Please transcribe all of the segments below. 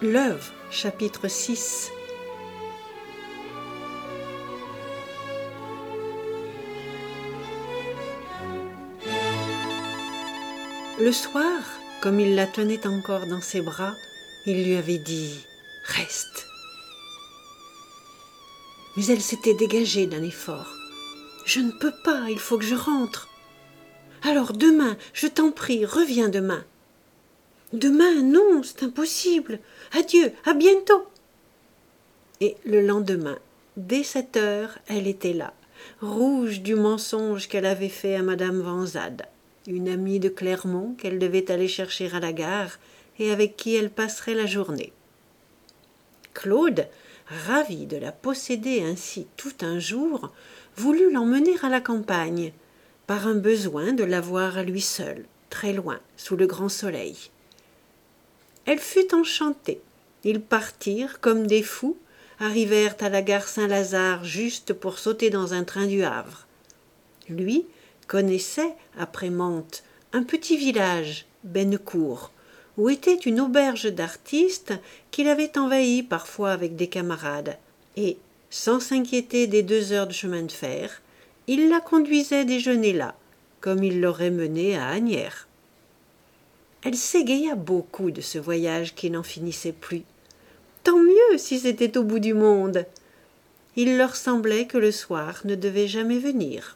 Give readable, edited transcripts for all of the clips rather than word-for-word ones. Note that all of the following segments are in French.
L'œuvre, chapitre 6. Le soir, comme il la tenait encore dans ses bras, il lui avait dit « Reste !» Mais elle s'était dégagée d'un effort. « Je ne peux pas, il faut que je rentre. »« Alors demain, je t'en prie, reviens demain. »« Demain, non, c'est impossible. Adieu, à bientôt. » Et le lendemain, dès 7 heures, elle était là, rouge du mensonge qu'elle avait fait à Madame Vanzade, une amie de Clermont qu'elle devait aller chercher à la gare et avec qui elle passerait la journée. Claude, ravi de la posséder ainsi tout un jour, voulut l'emmener à la campagne, par un besoin de la voir à lui seul, très loin, sous le grand soleil. Elle fut enchantée. Ils partirent comme des fous, arrivèrent à la gare Saint-Lazare juste pour sauter dans un train du Havre. Lui connaissait, après Mantes, un petit village, Bennecourt, où était une auberge d'artistes qu'il avait envahie parfois avec des camarades, et, sans s'inquiéter des 2 heures de chemin de fer, il la conduisait déjeuner là, comme il l'aurait menée à Asnières. Elle s'égaya beaucoup de ce voyage qui n'en finissait plus. Tant mieux si c'était au bout du monde. Il leur semblait que le soir ne devait jamais venir.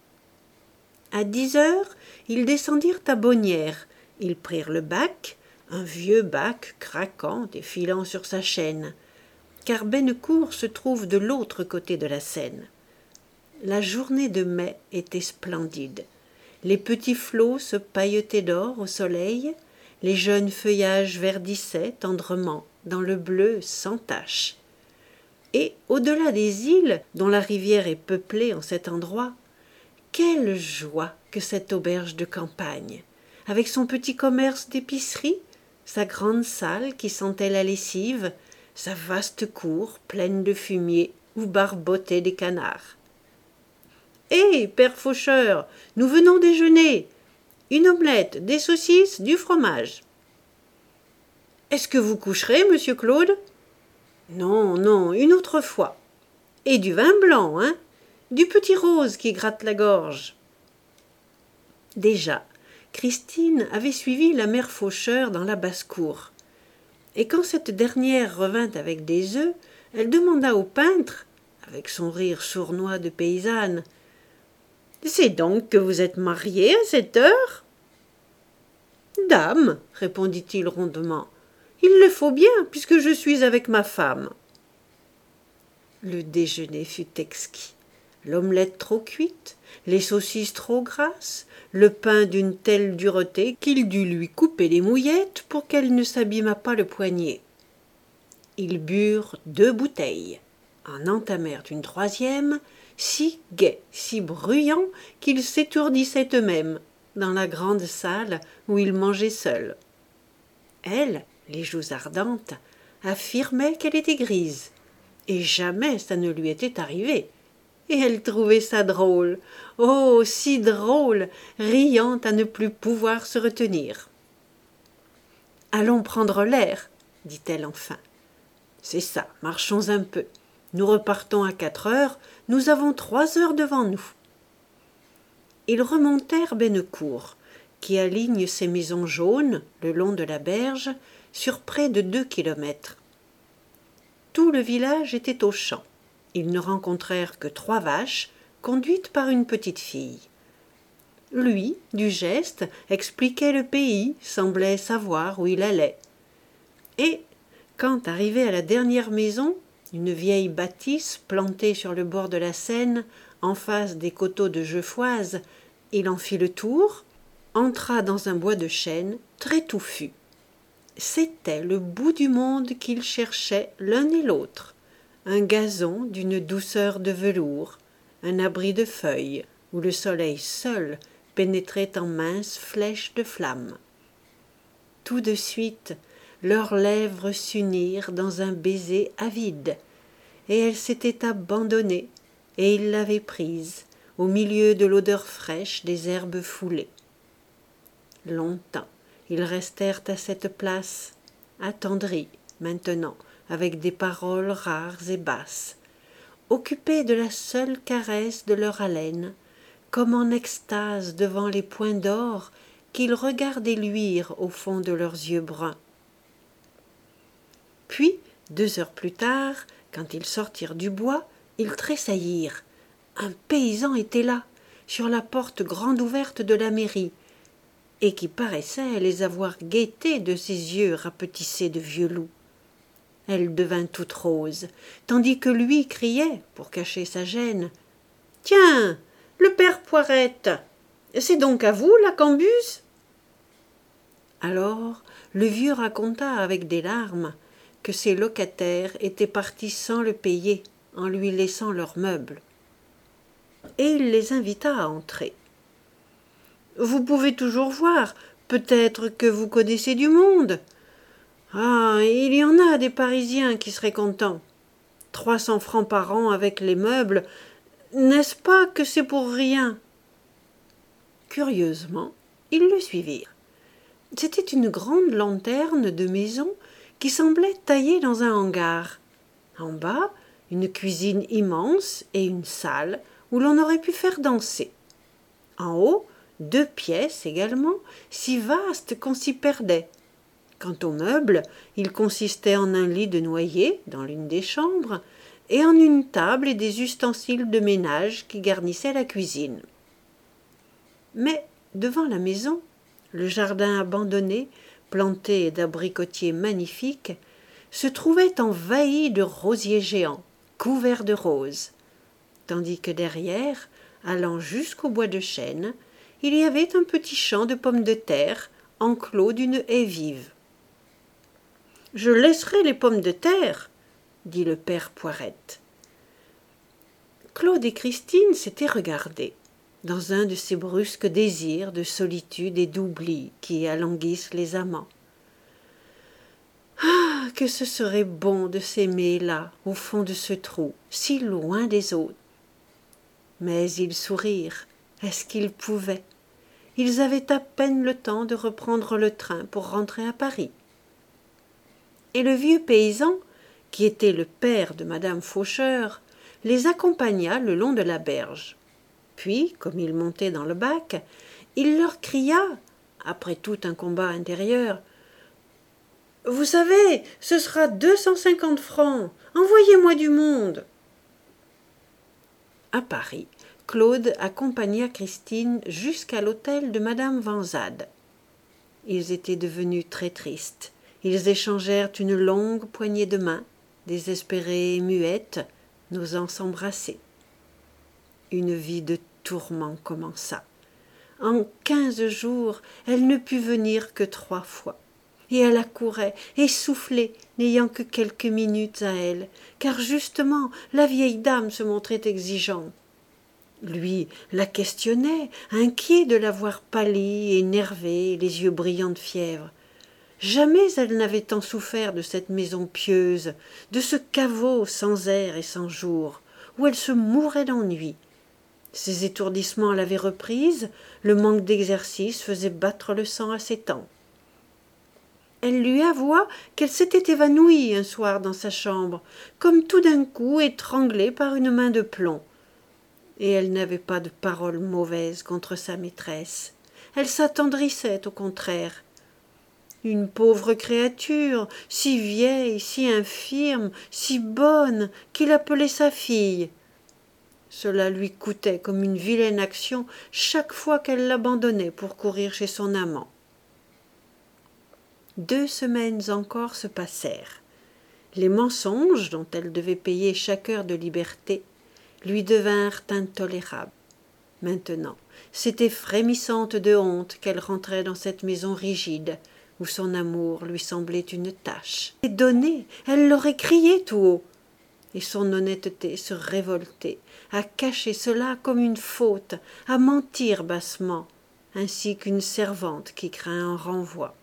À 10 heures, ils descendirent à Bonnières. Ils prirent le bac, un vieux bac craquant et filant sur sa chaîne, car Bennecourt se trouve de l'autre côté de la Seine. La journée de mai était splendide. Les petits flots se pailletaient d'or au soleil, les jeunes feuillages verdissaient tendrement dans le bleu sans tache. Et au-delà des îles, dont la rivière est peuplée en cet endroit, quelle joie que cette auberge de campagne, avec son petit commerce d'épicerie, sa grande salle qui sentait la lessive, sa vaste cour pleine de fumier où barbottaient des canards. « Hé, père Faucheur, nous venons déjeuner. Une omelette, des saucisses, du fromage. »« Est-ce que vous coucherez, monsieur Claude ?»« Non, non, une autre fois. Et du vin blanc, hein ? Du petit rose qui gratte la gorge. » Déjà, Christine avait suivi la mère Faucheur dans la basse-cour. Et quand cette dernière revint avec des œufs, elle demanda au peintre, avec son rire sournois de paysanne, « C'est donc que vous êtes mariée à cette heure ?»« Dame, répondit-il rondement, il le faut bien, puisque je suis avec ma femme. » Le déjeuner fut exquis. L'omelette trop cuite, les saucisses trop grasses, le pain d'une telle dureté qu'il dut lui couper les mouillettes pour qu'elle ne s'abîmât pas le poignet. Ils burent 2 bouteilles, en entamèrent une 3e, si gai, si bruyant qu'ils s'étourdissaient eux-mêmes dans la grande salle où ils mangeaient seuls. Elle, les joues ardentes, affirmait qu'elle était grise, et jamais ça ne lui était arrivé. Et elle trouvait ça drôle, oh, si drôle, riant à ne plus pouvoir se retenir. « Allons prendre l'air, dit-elle enfin. « C'est ça, marchons un peu. Nous repartons à 4 heures, nous avons 3 heures devant nous. » Ils remontèrent Bennecourt, qui aligne ses maisons jaunes, le long de la berge, sur près de 2 kilomètres. Tout le village était aux champs. Ils ne rencontrèrent que 3 vaches, conduites par une petite fille. Lui, du geste, expliquait le pays, semblait savoir où il allait. Et, quand arrivé à la dernière maison, une vieille bâtisse plantée sur le bord de la Seine, en face des coteaux de Geuffoise, il en fit le tour, entra dans un bois de chêne très touffu. C'était le bout du monde qu'ils cherchaient l'un et l'autre, un gazon d'une douceur de velours, un abri de feuilles, où le soleil seul pénétrait en minces flèches de flammes. Tout de suite, leurs lèvres s'unirent dans un baiser avide, et elle s'était abandonnée, et il l'avait prise, au milieu de l'odeur fraîche des herbes foulées. Longtemps, ils restèrent à cette place, attendris, maintenant, avec des paroles rares et basses, occupés de la seule caresse de leur haleine, comme en extase devant les points d'or qu'ils regardaient luire au fond de leurs yeux bruns. Puis, 2 heures plus tard, quand ils sortirent du bois, ils tressaillirent. Un paysan était là, sur la porte grande ouverte de la mairie, et qui paraissait les avoir guettés de ses yeux rapetissés de vieux loup. Elle devint toute rose, tandis que lui criait, pour cacher sa gêne, « Tiens, le père Poirette, c'est donc à vous la Cambuse ?» Alors le vieux raconta avec des larmes que ses locataires étaient partis sans le payer, en lui laissant leurs meubles. Et il les invita à entrer. « Vous pouvez toujours voir, peut-être que vous connaissez du monde. Ah, il y en a des Parisiens qui seraient contents. 300 francs par an avec les meubles, n'est-ce pas que c'est pour rien ?» Curieusement, ils le suivirent. C'était une grande lanterne de maison qui semblait taillée dans un hangar. En bas, une cuisine immense et une salle où l'on aurait pu faire danser. En haut, 2 pièces également, si vastes qu'on s'y perdait. Quant aux meubles, ils consistaient en un lit de noyer dans l'une des chambres et en une table et des ustensiles de ménage qui garnissaient la cuisine. Mais devant la maison, le jardin abandonné, planté d'abricotiers magnifiques, se trouvait envahi de rosiers géants, couverts de roses, tandis que derrière, allant jusqu'au bois de chêne, il y avait un petit champ de pommes de terre enclos d'une haie vive. « Je laisserai les pommes de terre, » dit le père Poirette. Claude et Christine s'étaient regardés, dans un de ces brusques désirs de solitude et d'oubli qui alanguissent les amants. Ah, que ce serait bon de s'aimer là, au fond de ce trou, si loin des autres. Mais ils sourirent. Est-ce qu'ils pouvaient? Ils avaient à peine le temps de reprendre le train pour rentrer à Paris. Et le vieux paysan, qui était le père de madame Faucheur, les accompagna le long de la berge. Puis, comme ils montaient dans le bac, il leur cria, après tout un combat intérieur, « Vous savez, ce sera 250 francs. Envoyez-moi du monde. » À Paris, Claude accompagna Christine jusqu'à l'hôtel de madame Vanzade. Ils étaient devenus très tristes. Ils échangèrent une longue poignée de main, désespérés et muettes, n'osant s'embrasser. Une vie de tourment commença. En 15 jours, elle ne put venir que 3 fois. Et elle accourait, essoufflée, n'ayant que quelques minutes à elle, car justement la vieille dame se montrait exigeante. Lui la questionnait, inquiet de la voir pâlie, énervée, les yeux brillants de fièvre. Jamais elle n'avait tant souffert de cette maison pieuse, de ce caveau sans air et sans jour, où elle se mourait d'ennui. Ses étourdissements l'avaient reprise, le manque d'exercice faisait battre le sang à ses tempes. Elle lui avoua qu'elle s'était évanouie un soir dans sa chambre, comme tout d'un coup étranglée par une main de plomb. Et elle n'avait pas de paroles mauvaises contre sa maîtresse. Elle s'attendrissait au contraire. Une pauvre créature, si vieille, si infirme, si bonne, qu'il appelait sa fille. Cela lui coûtait comme une vilaine action chaque fois qu'elle l'abandonnait pour courir chez son amant. 2 semaines encore se passèrent. Les mensonges dont elle devait payer chaque heure de liberté lui devinrent intolérables. Maintenant, c'était frémissante de honte qu'elle rentrait dans cette maison rigide, où son amour lui semblait une tâche. Et donnée, elle l'aurait crié tout haut. Et son honnêteté se révoltait, à cacher cela comme une faute, à mentir bassement, ainsi qu'une servante qui craint un renvoi.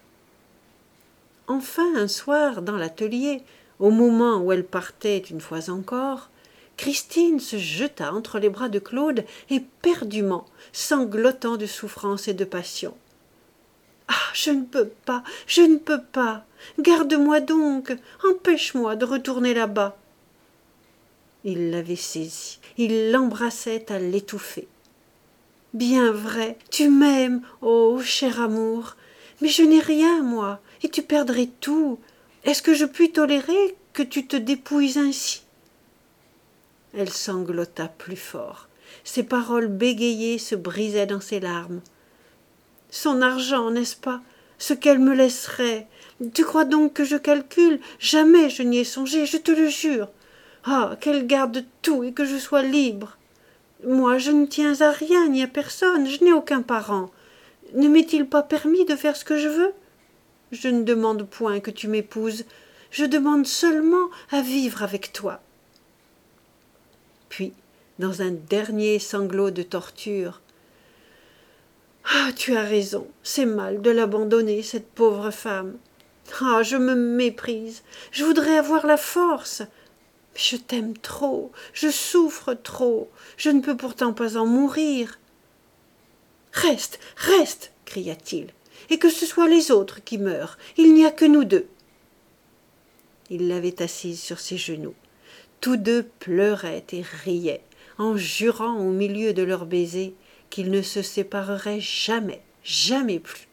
Enfin, un soir, dans l'atelier, au moment où elle partait une fois encore, Christine se jeta entre les bras de Claude, éperdument, sanglotant de souffrance et de passion. Ah, je ne peux pas, je ne peux pas. Garde-moi donc, empêche-moi de retourner là-bas. Il l'avait saisie, il l'embrassait à l'étouffer. Bien vrai, tu m'aimes, ô cher amour, mais je n'ai rien, moi, et tu perdrais tout. Est-ce que je puis tolérer que tu te dépouilles ainsi? Elle sanglota plus fort. Ses paroles bégayées se brisaient dans ses larmes. Son argent, n'est-ce pas? Ce qu'elle me laisserait. Tu crois donc que je calcule? Jamais je n'y ai songé, je te le jure. Ah, qu'elle garde tout et que je sois libre. Moi, je ne tiens à rien ni à personne, je n'ai aucun parent. Ne m'est-il pas permis de faire ce que je veux? Je ne demande point que tu m'épouses, je demande seulement à vivre avec toi. Puis, dans un dernier sanglot de torture, « Ah, tu as raison, c'est mal de l'abandonner, cette pauvre femme. Ah, je me méprise, je voudrais avoir la force. Mais je t'aime trop, je souffre trop, je ne peux pourtant pas en mourir. »« Reste, reste !» cria-t-il, « et que ce soit les autres qui meurent, il n'y a que nous deux. » Il l'avait assise sur ses genoux. Tous deux pleuraient et riaient, en jurant au milieu de leurs baisers qu'ils ne se sépareraient jamais, jamais plus.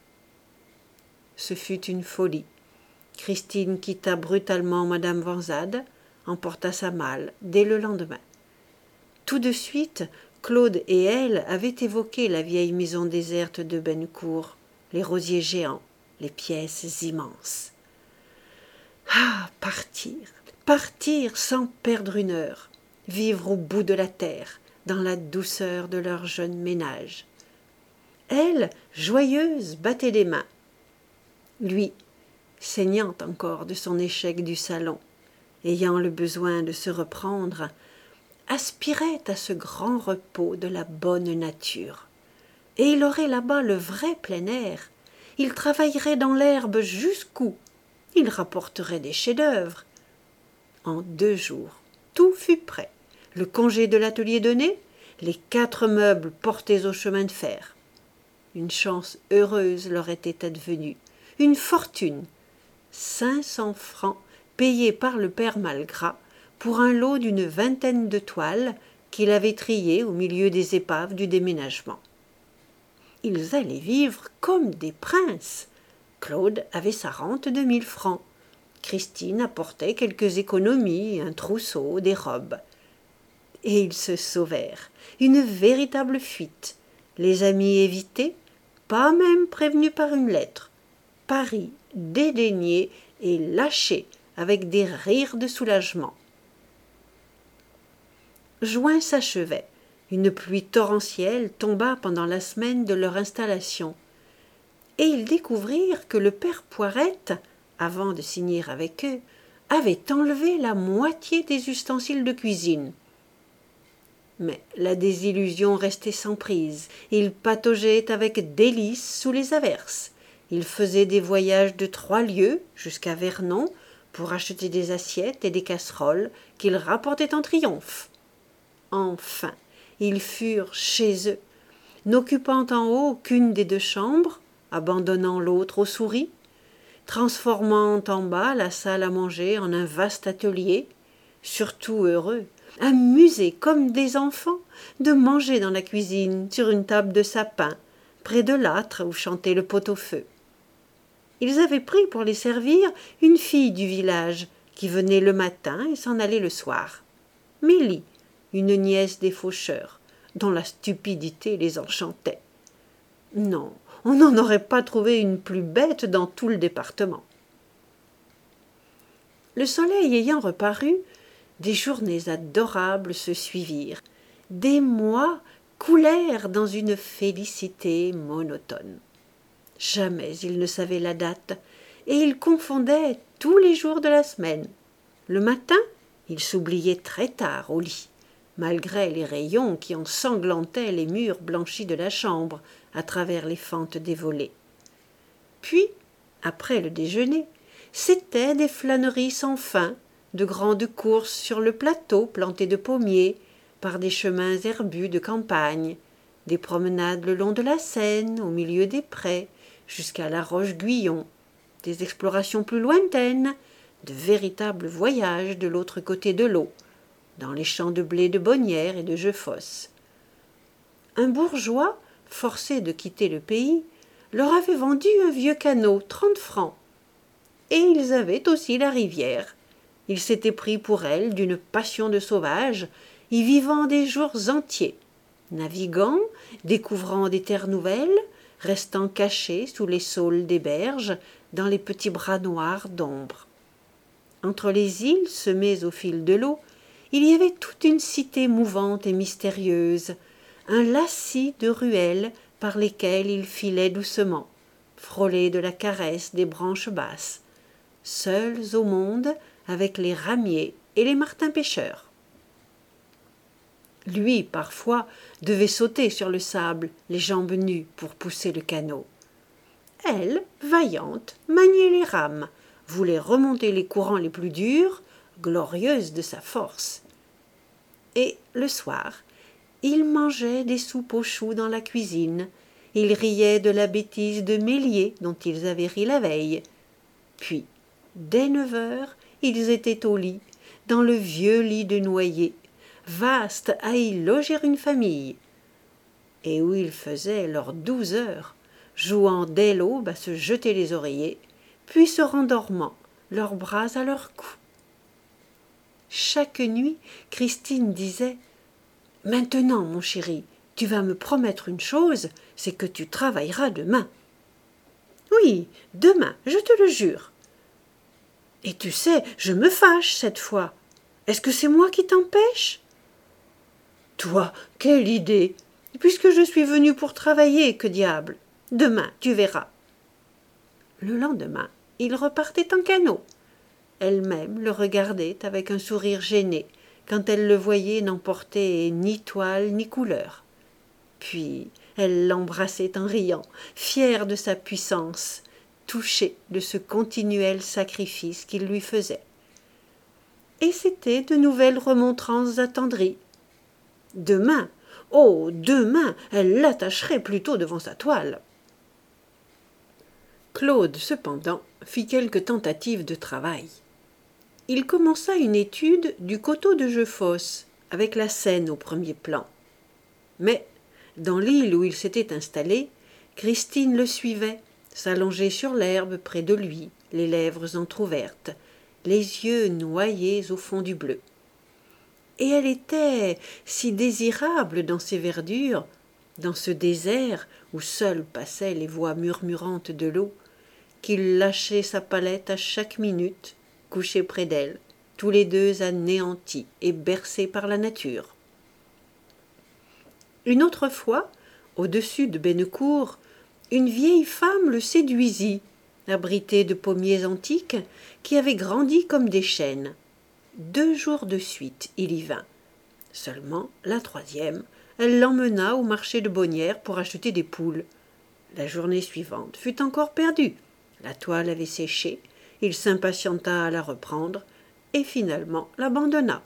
Ce fut une folie. Christine quitta brutalement madame Vanzade, emporta sa malle dès le lendemain. Tout de suite, Claude et elle avaient évoqué la vieille maison déserte de Bennecourt, les rosiers géants, les pièces immenses. Ah, partir sans perdre une heure, vivre au bout de la terre, dans la douceur de leur jeune ménage. Elle, joyeuse, battait des mains. Lui, saignant encore de son échec du salon, ayant le besoin de se reprendre, aspirait à ce grand repos de la bonne nature. Et il aurait là-bas le vrai plein air. Il travaillerait dans l'herbe jusqu'où il rapporterait des chefs-d'œuvre. En 2 jours, tout fut prêt. Le congé de l'atelier donné, les 4 meubles portés au chemin de fer. Une chance heureuse leur était advenue, une fortune, 500 francs payés par le père Malgras pour un lot d'une 20aine de toiles qu'il avait triées au milieu des épaves du déménagement. Ils allaient vivre comme des princes. Claude avait sa rente de 1000 francs. Christine apportait quelques économies, un trousseau, des robes. Et ils se sauvèrent. Une véritable fuite. Les amis évités, pas même prévenus par une lettre. Paris dédaigné et lâché avec des rires de soulagement. Juin s'achevait. Une pluie torrentielle tomba pendant la semaine de leur installation. Et ils découvrirent que le père Poirette, avant de signer avec eux, avait enlevé la moitié des ustensiles de cuisine. Mais la désillusion restait sans prise. Il pataugeait avec délices sous les averses. Il faisait des voyages de 3 lieues jusqu'à Vernon pour acheter des assiettes et des casseroles qu'il rapportait en triomphe. Enfin, ils furent chez eux, n'occupant en haut qu'une des 2 chambres, abandonnant l'autre aux souris, transformant en bas la salle à manger en un vaste atelier, surtout heureux, amusés comme des enfants de manger dans la cuisine sur une table de sapin, près de l'âtre où chantait le pot-au-feu. Ils avaient pris pour les servir une fille du village qui venait le matin et s'en allait le soir. Mélie, une nièce des faucheurs, dont la stupidité les enchantait. Non, on n'en aurait pas trouvé une plus bête dans tout le département. Le soleil ayant reparu, des journées adorables se suivirent. Des mois coulèrent dans une félicité monotone. Jamais ils ne savaient la date, et ils confondaient tous les jours de la semaine. Le matin, ils s'oubliaient très tard au lit, malgré les rayons qui ensanglantaient les murs blanchis de la chambre à travers les fentes des volets. Puis, après le déjeuner, c'étaient des flâneries sans fin, de grandes courses sur le plateau planté de pommiers, par des chemins herbus de campagne, des promenades le long de la Seine, au milieu des prés, jusqu'à la Roche-Guyon, des explorations plus lointaines, de véritables voyages de l'autre côté de l'eau, dans les champs de blé de Bonnières et de Jeufosse. Un bourgeois, forcé de quitter le pays, leur avait vendu un vieux canot, 30 francs. Et ils avaient aussi la rivière. Ils s'étaient pris pour elle d'une passion de sauvage, y vivant des jours entiers, naviguant, découvrant des terres nouvelles, restant cachés sous les saules des berges, dans les petits bras noirs d'ombre. Entre les îles semées au fil de l'eau, il y avait toute une cité mouvante et mystérieuse, un lacis de ruelles par lesquelles ils filaient doucement, frôlés de la caresse des branches basses, seuls au monde avec les ramiers et les martins-pêcheurs. Lui, parfois, devait sauter sur le sable, les jambes nues, pour pousser le canot. Elle, vaillante, maniait les rames, voulait remonter les courants les plus durs, glorieuse de sa force. Et, le soir, ils mangeaient des soupes aux choux dans la cuisine, ils riaient de la bêtise de Méliès dont ils avaient ri la veille. Puis, dès 9 heures, ils étaient au lit, dans le vieux lit de noyer, vaste à y loger une famille, et où ils faisaient leurs 12 heures, jouant dès l'aube à se jeter les oreillers, puis se rendormant, leurs bras à leur cou. Chaque nuit, Christine disait « Maintenant, mon chéri, tu vas me promettre une chose, c'est que tu travailleras demain. »« Oui, demain, je te le jure. »« Et tu sais, je me fâche cette fois. Est-ce que c'est moi qui t'empêche ?»« Toi, quelle idée! Puisque je suis venue pour travailler, que diable! Demain, tu verras. » Le lendemain, il repartait en canot. Elle-même le regardait avec un sourire gêné quand elle le voyait n'emporter ni toile ni couleur. Puis elle l'embrassait en riant, fière de sa puissance, touchée de ce continuel sacrifice qu'il lui faisait. Et c'étaient de nouvelles remontrances attendries. Demain, oh, demain, elle l'attacherait plutôt devant sa toile. Claude, cependant, fit quelques tentatives de travail. Il commença une étude du coteau de Jeufosse, avec la Seine au premier plan. Mais, dans l'île où il s'était installé, Christine le suivait, s'allongeait sur l'herbe près de lui, les lèvres entr'ouvertes, les yeux noyés au fond du bleu. Et elle était si désirable dans ces verdures, dans ce désert où seules passaient les voix murmurantes de l'eau, qu'il lâchait sa palette à chaque minute, couché près d'elle, tous les deux anéantis et bercés par la nature. Une autre fois, au-dessus de Bennecourt, une vieille femme le séduisit, abritée de pommiers antiques qui avaient grandi comme des chênes. 2 jours de suite, il y vint. Seulement, la 3e, elle l'emmena au marché de Bonnières pour acheter des poules. La journée suivante fut encore perdue. La toile avait séché, il s'impatienta à la reprendre et finalement l'abandonna.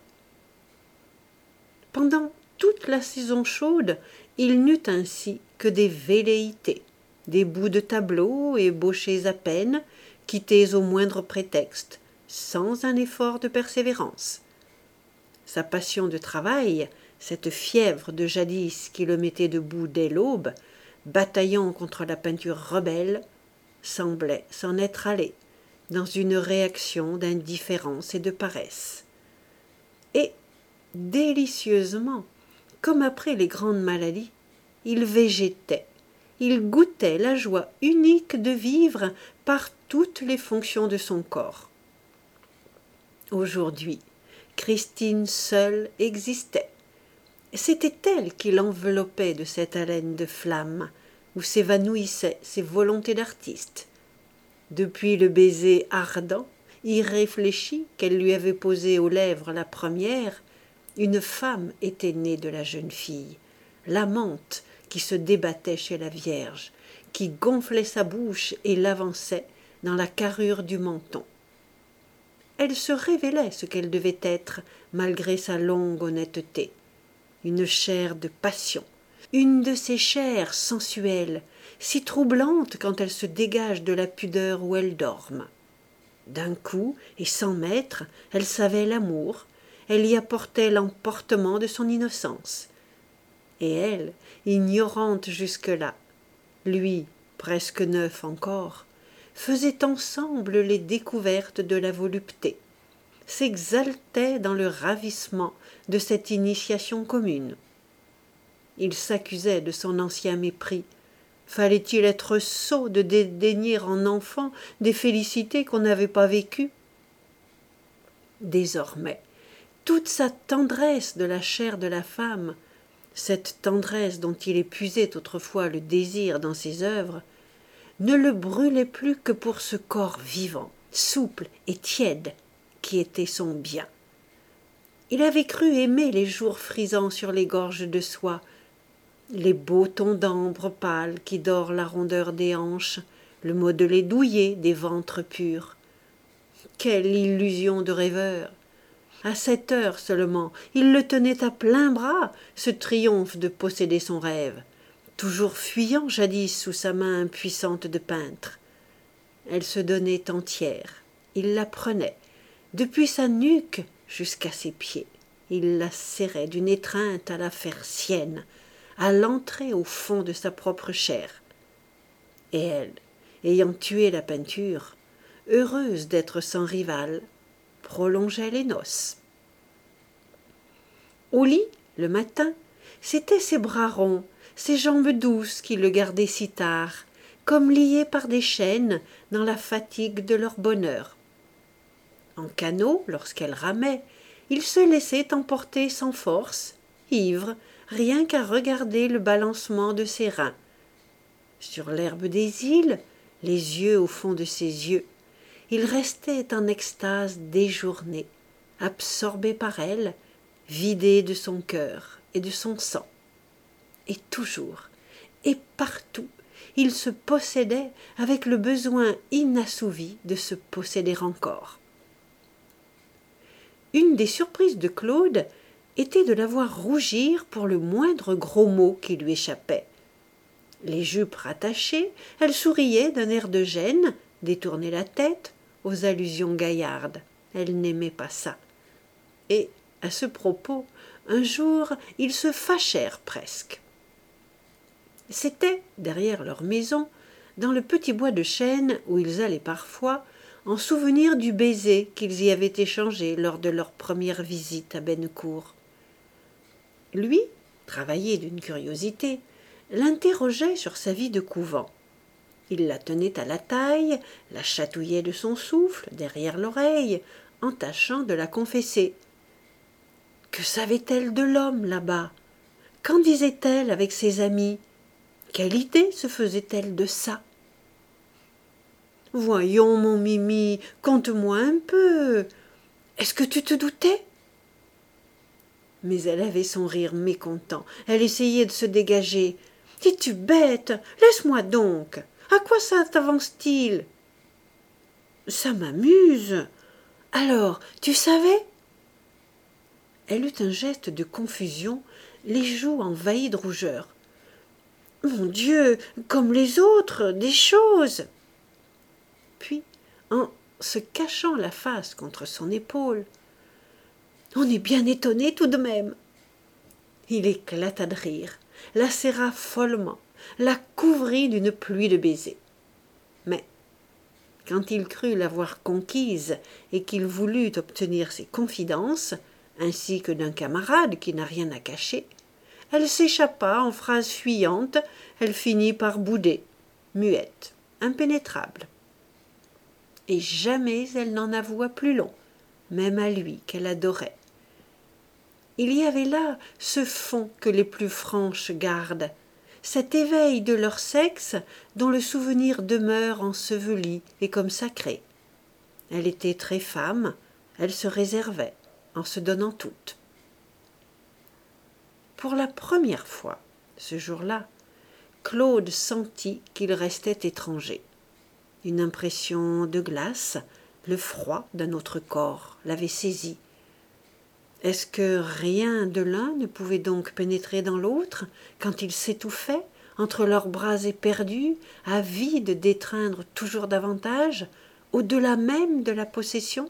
Pendant toute la saison chaude, il n'eut ainsi que des velléités, des bouts de tableaux ébauchés à peine, quittés au moindre prétexte, sans un effort de persévérance. Sa passion de travail, cette fièvre de jadis qui le mettait debout dès l'aube, bataillant contre la peinture rebelle, semblait s'en être allée, dans une réaction d'indifférence et de paresse. Et, délicieusement, comme après les grandes maladies, il végétait, il goûtait la joie unique de vivre par toutes les fonctions de son corps. Aujourd'hui, Christine seule existait. C'était elle qui l'enveloppait de cette haleine de flamme, où s'évanouissaient ses volontés d'artiste. Depuis le baiser ardent, irréfléchi qu'elle lui avait posé aux lèvres la première, une femme était née de la jeune fille, l'amante qui se débattait chez la Vierge, qui gonflait sa bouche et l'avançait dans la carrure du menton. Elle se révélait ce qu'elle devait être, malgré sa longue honnêteté, une chair de passion, une de ces chairs sensuelles, si troublantes quand elles se dégagent de la pudeur où elles dorment. D'un coup, et sans maître, elle savait l'amour, elle y apportait l'emportement de son innocence. Et elle, ignorante jusque-là, lui, presque neuf encore, faisaient ensemble les découvertes de la volupté, s'exaltaient dans le ravissement de cette initiation commune. Il s'accusait de son ancien mépris. Fallait-il être sot de dédaigner en enfant des félicités qu'on n'avait pas vécues? Désormais, toute sa tendresse de la chair de la femme, cette tendresse dont il épuisait autrefois le désir dans ses œuvres, ne le brûlait plus que pour ce corps vivant, souple et tiède, qui était son bien. Il avait cru aimer les jours frisants sur les gorges de soie, les beaux tons d'ambre pâle qui dorent la rondeur des hanches, le modelé douillet des ventres purs. Quelle illusion de rêveur! À 7 heures seulement, il le tenait à plein bras, ce triomphe de posséder son rêve, toujours fuyant jadis sous sa main impuissante de peintre. Elle se donnait entière, il la prenait, depuis sa nuque jusqu'à ses pieds. Il la serrait d'une étreinte à la faire sienne, à l'entrer au fond de sa propre chair. Et elle, ayant tué la peinture, heureuse d'être sans rival, prolongeait les noces. Au lit, le matin, c'étaient ses bras ronds, ses jambes douces qui le gardaient si tard, comme liés par des chaînes dans la fatigue de leur bonheur. En canot, lorsqu'elle ramait, il se laissait emporter sans force, ivre, rien qu'à regarder le balancement de ses reins. Sur l'herbe des îles, les yeux au fond de ses yeux, il restait en extase des journées, absorbé par elle, vidé de son cœur et de son sang. Et toujours, et partout, il se possédait avec le besoin inassouvi de se posséder encore. Une des surprises de Claude était de la voir rougir pour le moindre gros mot qui lui échappait. Les jupes rattachées, elle souriait d'un air de gêne, détournait la tête aux allusions gaillardes. Elle n'aimait pas ça. Et, à ce propos, un jour, ils se fâchèrent presque. C'était, derrière leur maison, dans le petit bois de chêne où ils allaient parfois, en souvenir du baiser qu'ils y avaient échangé lors de leur première visite à Bennecourt. Lui, travaillé d'une curiosité, l'interrogeait sur sa vie de couvent. Il la tenait à la taille, la chatouillait de son souffle derrière l'oreille, en tâchant de la confesser. Que savait-elle de l'homme là-bas? Qu'en disait-elle avec ses amis? Quelle idée se faisait-elle de ça? Voyons, mon Mimi, conte-moi un peu. Est-ce que tu te doutais? Mais elle avait son rire mécontent. Elle essayait de se dégager. Es-tu bête? Laisse-moi donc. À quoi ça t'avance-t-il? Ça m'amuse. Alors, tu savais? Elle eut un geste de confusion, les joues envahies de rougeur. Mon Dieu, comme les autres, des choses. Puis, en se cachant la face contre son épaule, on est bien étonné tout de même. Il éclata de rire, la serra follement, la couvrit d'une pluie de baisers. Mais, quand il crut l'avoir conquise et qu'il voulut obtenir ses confidences, ainsi que d'un camarade qui n'a rien à cacher, elle s'échappa en phrases fuyantes, elle finit par bouder, muette, impénétrable. Et jamais elle n'en avoua plus long, même à lui qu'elle adorait. Il y avait là ce fond que les plus franches gardent, cet éveil de leur sexe dont le souvenir demeure enseveli et comme sacré. Elle était très femme, elle se réservait, en se donnant toute. Pour la première fois, ce jour-là, Claude sentit qu'il restait étranger. Une impression de glace, le froid d'un autre corps l'avait saisi. Est-ce que rien de l'un ne pouvait donc pénétrer dans l'autre, quand ils s'étouffaient, entre leurs bras éperdus, avides d'étreindre toujours davantage, au-delà même de la possession?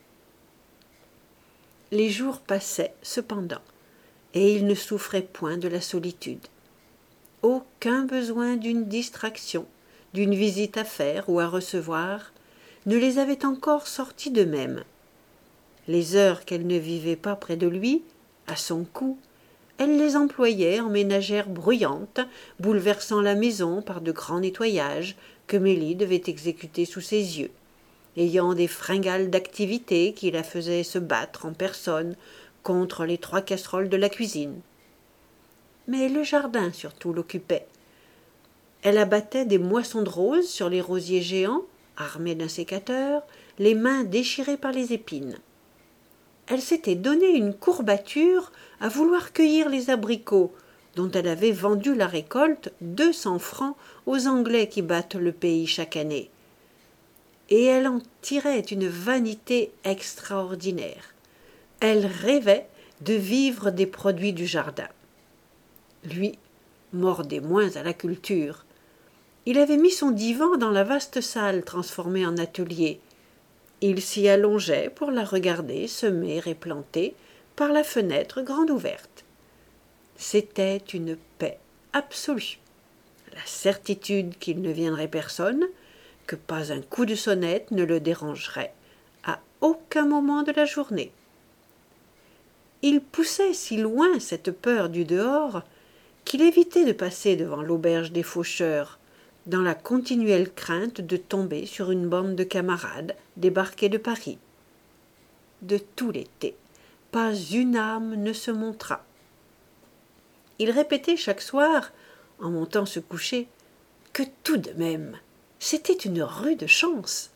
Les jours passaient, cependant, et ils ne souffraient point de la solitude. Aucun besoin d'une distraction, d'une visite à faire ou à recevoir, ne les avait encore sortis d'eux-mêmes. Les heures qu'elle ne vivait pas près de lui, à son cou, elle les employait en ménagères bruyantes, bouleversant la maison par de grands nettoyages que Mélie devait exécuter sous ses yeux, ayant des fringales d'activité qui la faisaient se battre en personne contre les 3 casseroles de la cuisine. Mais le jardin surtout l'occupait. Elle abattait des moissons de roses sur les rosiers géants, armés d'un sécateur, les mains déchirées par les épines. Elle s'était donné une courbature à vouloir cueillir les abricots, dont elle avait vendu la récolte 200 francs aux Anglais qui battent le pays chaque année. Et elle en tirait une vanité extraordinaire. Elle rêvait de vivre des produits du jardin. Lui mordait moins à la culture. Il avait mis son divan dans la vaste salle transformée en atelier. Il s'y allongeait pour la regarder semer et planter par la fenêtre grande ouverte. C'était une paix absolue. La certitude qu'il ne viendrait personne, que pas un coup de sonnette ne le dérangerait à aucun moment de la journée. Il poussait si loin cette peur du dehors qu'il évitait de passer devant l'auberge des faucheurs, dans la continuelle crainte de tomber sur une bande de camarades débarqués de Paris. De tout l'été, pas une âme ne se montra. Il répétait chaque soir, en montant se coucher, que tout de même, c'était une rude chance.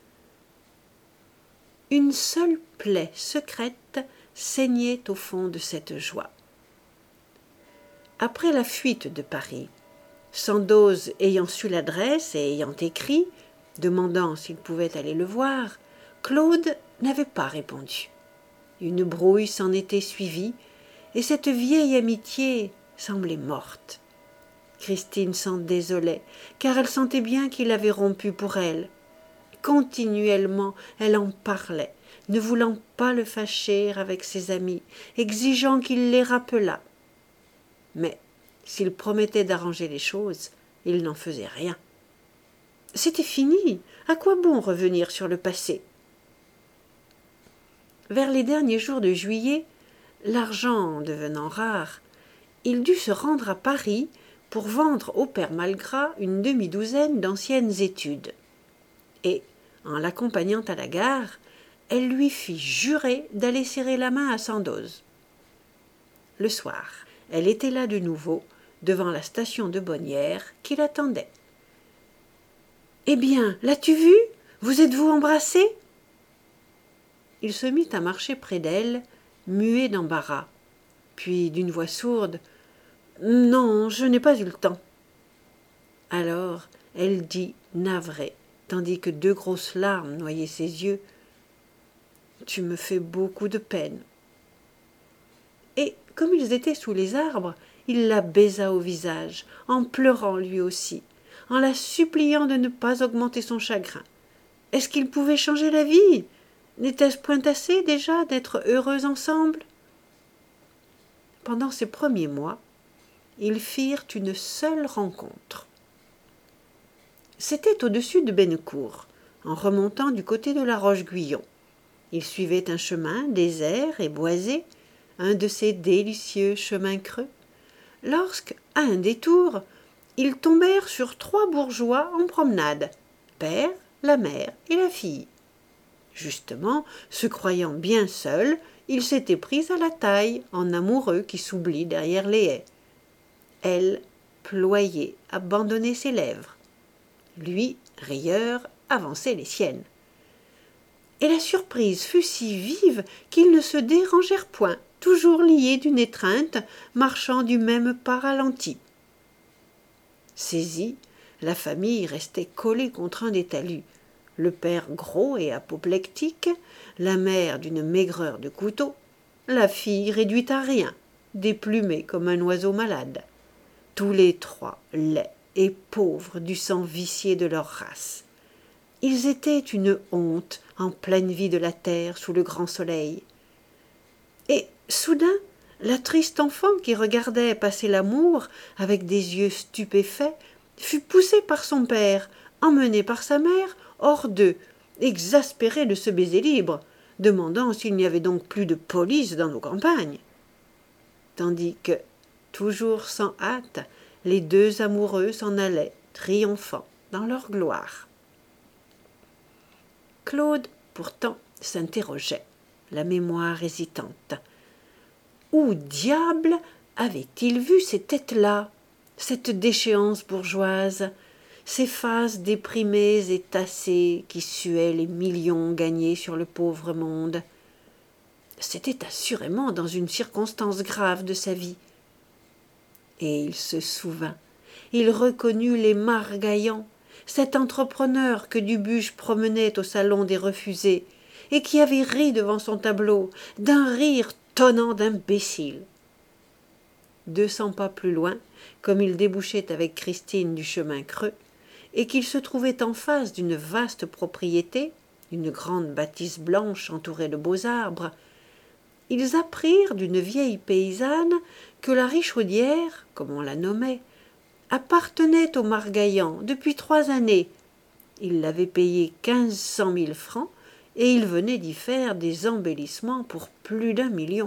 Une seule plaie secrète saignait au fond de cette joie. Après la fuite de Paris, Sandoz ayant su l'adresse et ayant écrit, demandant s'il pouvait aller le voir, Claude n'avait pas répondu. Une brouille s'en était suivie, et cette vieille amitié semblait morte. Christine s'en désolait, car elle sentait bien qu'il avait rompu pour elle. Continuellement, elle en parlait, ne voulant pas le fâcher avec ses amis, exigeant qu'il les rappelât. Mais s'il promettait d'arranger les choses, il n'en faisait rien. C'était fini. À quoi bon revenir sur le passé? Vers les derniers jours de juillet, l'argent devenant rare, il dut se rendre à Paris pour vendre au père Malgras une demi-douzaine d'anciennes études. Et, en l'accompagnant à la gare, elle lui fit jurer d'aller serrer la main à Sandoz. Le soir, elle était là de nouveau, devant la station de Bonnières, qui l'attendait. « Eh bien, l'as-tu vu? Vous êtes-vous embrassés ?» Il se mit à marcher près d'elle, muet d'embarras. Puis, d'une voix sourde, « Non, je n'ai pas eu le temps. » Alors, elle dit, navrée, tandis que 2 grosses larmes noyaient ses yeux, « Tu me fais beaucoup de peine. » Et, comme ils étaient sous les arbres, il la baisa au visage, en pleurant lui aussi, en la suppliant de ne pas augmenter son chagrin. Est-ce qu'il pouvait changer la vie? N'était-ce point assez déjà d'être heureux ensemble? Pendant ces premiers mois, ils firent une seule rencontre. C'était au-dessus de Bennecourt, en remontant du côté de la Roche-Guyon. Ils suivaient un chemin désert et boisé, un de ces délicieux chemins creux, lorsque, à un détour, ils tombèrent sur 3 bourgeois en promenade, père, la mère et la fille. Justement, se croyant bien seuls, ils s'étaient pris à la taille en amoureux qui s'oublient derrière les haies. Elle, ployée, abandonnait ses lèvres. Lui, rieur, avançait les siennes. Et la surprise fut si vive qu'ils ne se dérangèrent point, toujours liés d'une étreinte, marchant du même pas ralenti. Saisie, la famille restait collée contre un des talus, le père gros et apoplectique, la mère d'une maigreur de couteau, la fille réduite à rien, déplumée comme un oiseau malade. Tous les trois laids et pauvres du sang vicié de leur race. Ils étaient une honte en pleine vie de la terre sous le grand soleil. Et soudain, la triste enfant qui regardait passer l'amour avec des yeux stupéfaits fut poussée par son père, emmenée par sa mère hors d'eux, exaspérée de ce baiser libre, demandant s'il n'y avait donc plus de police dans nos campagnes. Tandis que, toujours sans hâte, les deux amoureux s'en allaient, triomphants, dans leur gloire. Claude, pourtant, s'interrogeait, la mémoire hésitante. Où diable avait-il vu ces têtes-là, cette déchéance bourgeoise, ces faces déprimées et tassées qui suaient les millions gagnés sur le pauvre monde? C'était assurément dans une circonstance grave de sa vie. Et il se souvint, il reconnut les Margaillan, cet entrepreneur que Dubuche promenait au salon des refusés, et qui avait ri devant son tableau, d'un rire tonnant d'imbécile. 200 pas plus loin, comme il débouchait avec Christine du chemin creux, et qu'il se trouvait en face d'une vaste propriété, une grande bâtisse blanche entourée de beaux arbres, ils apprirent d'une vieille paysanne que la Richaudière, comme on la nommait, appartenait aux Margaillan depuis 3 années. Il l'avait payé 1500 000 francs et il venait d'y faire des embellissements pour plus d'1 million.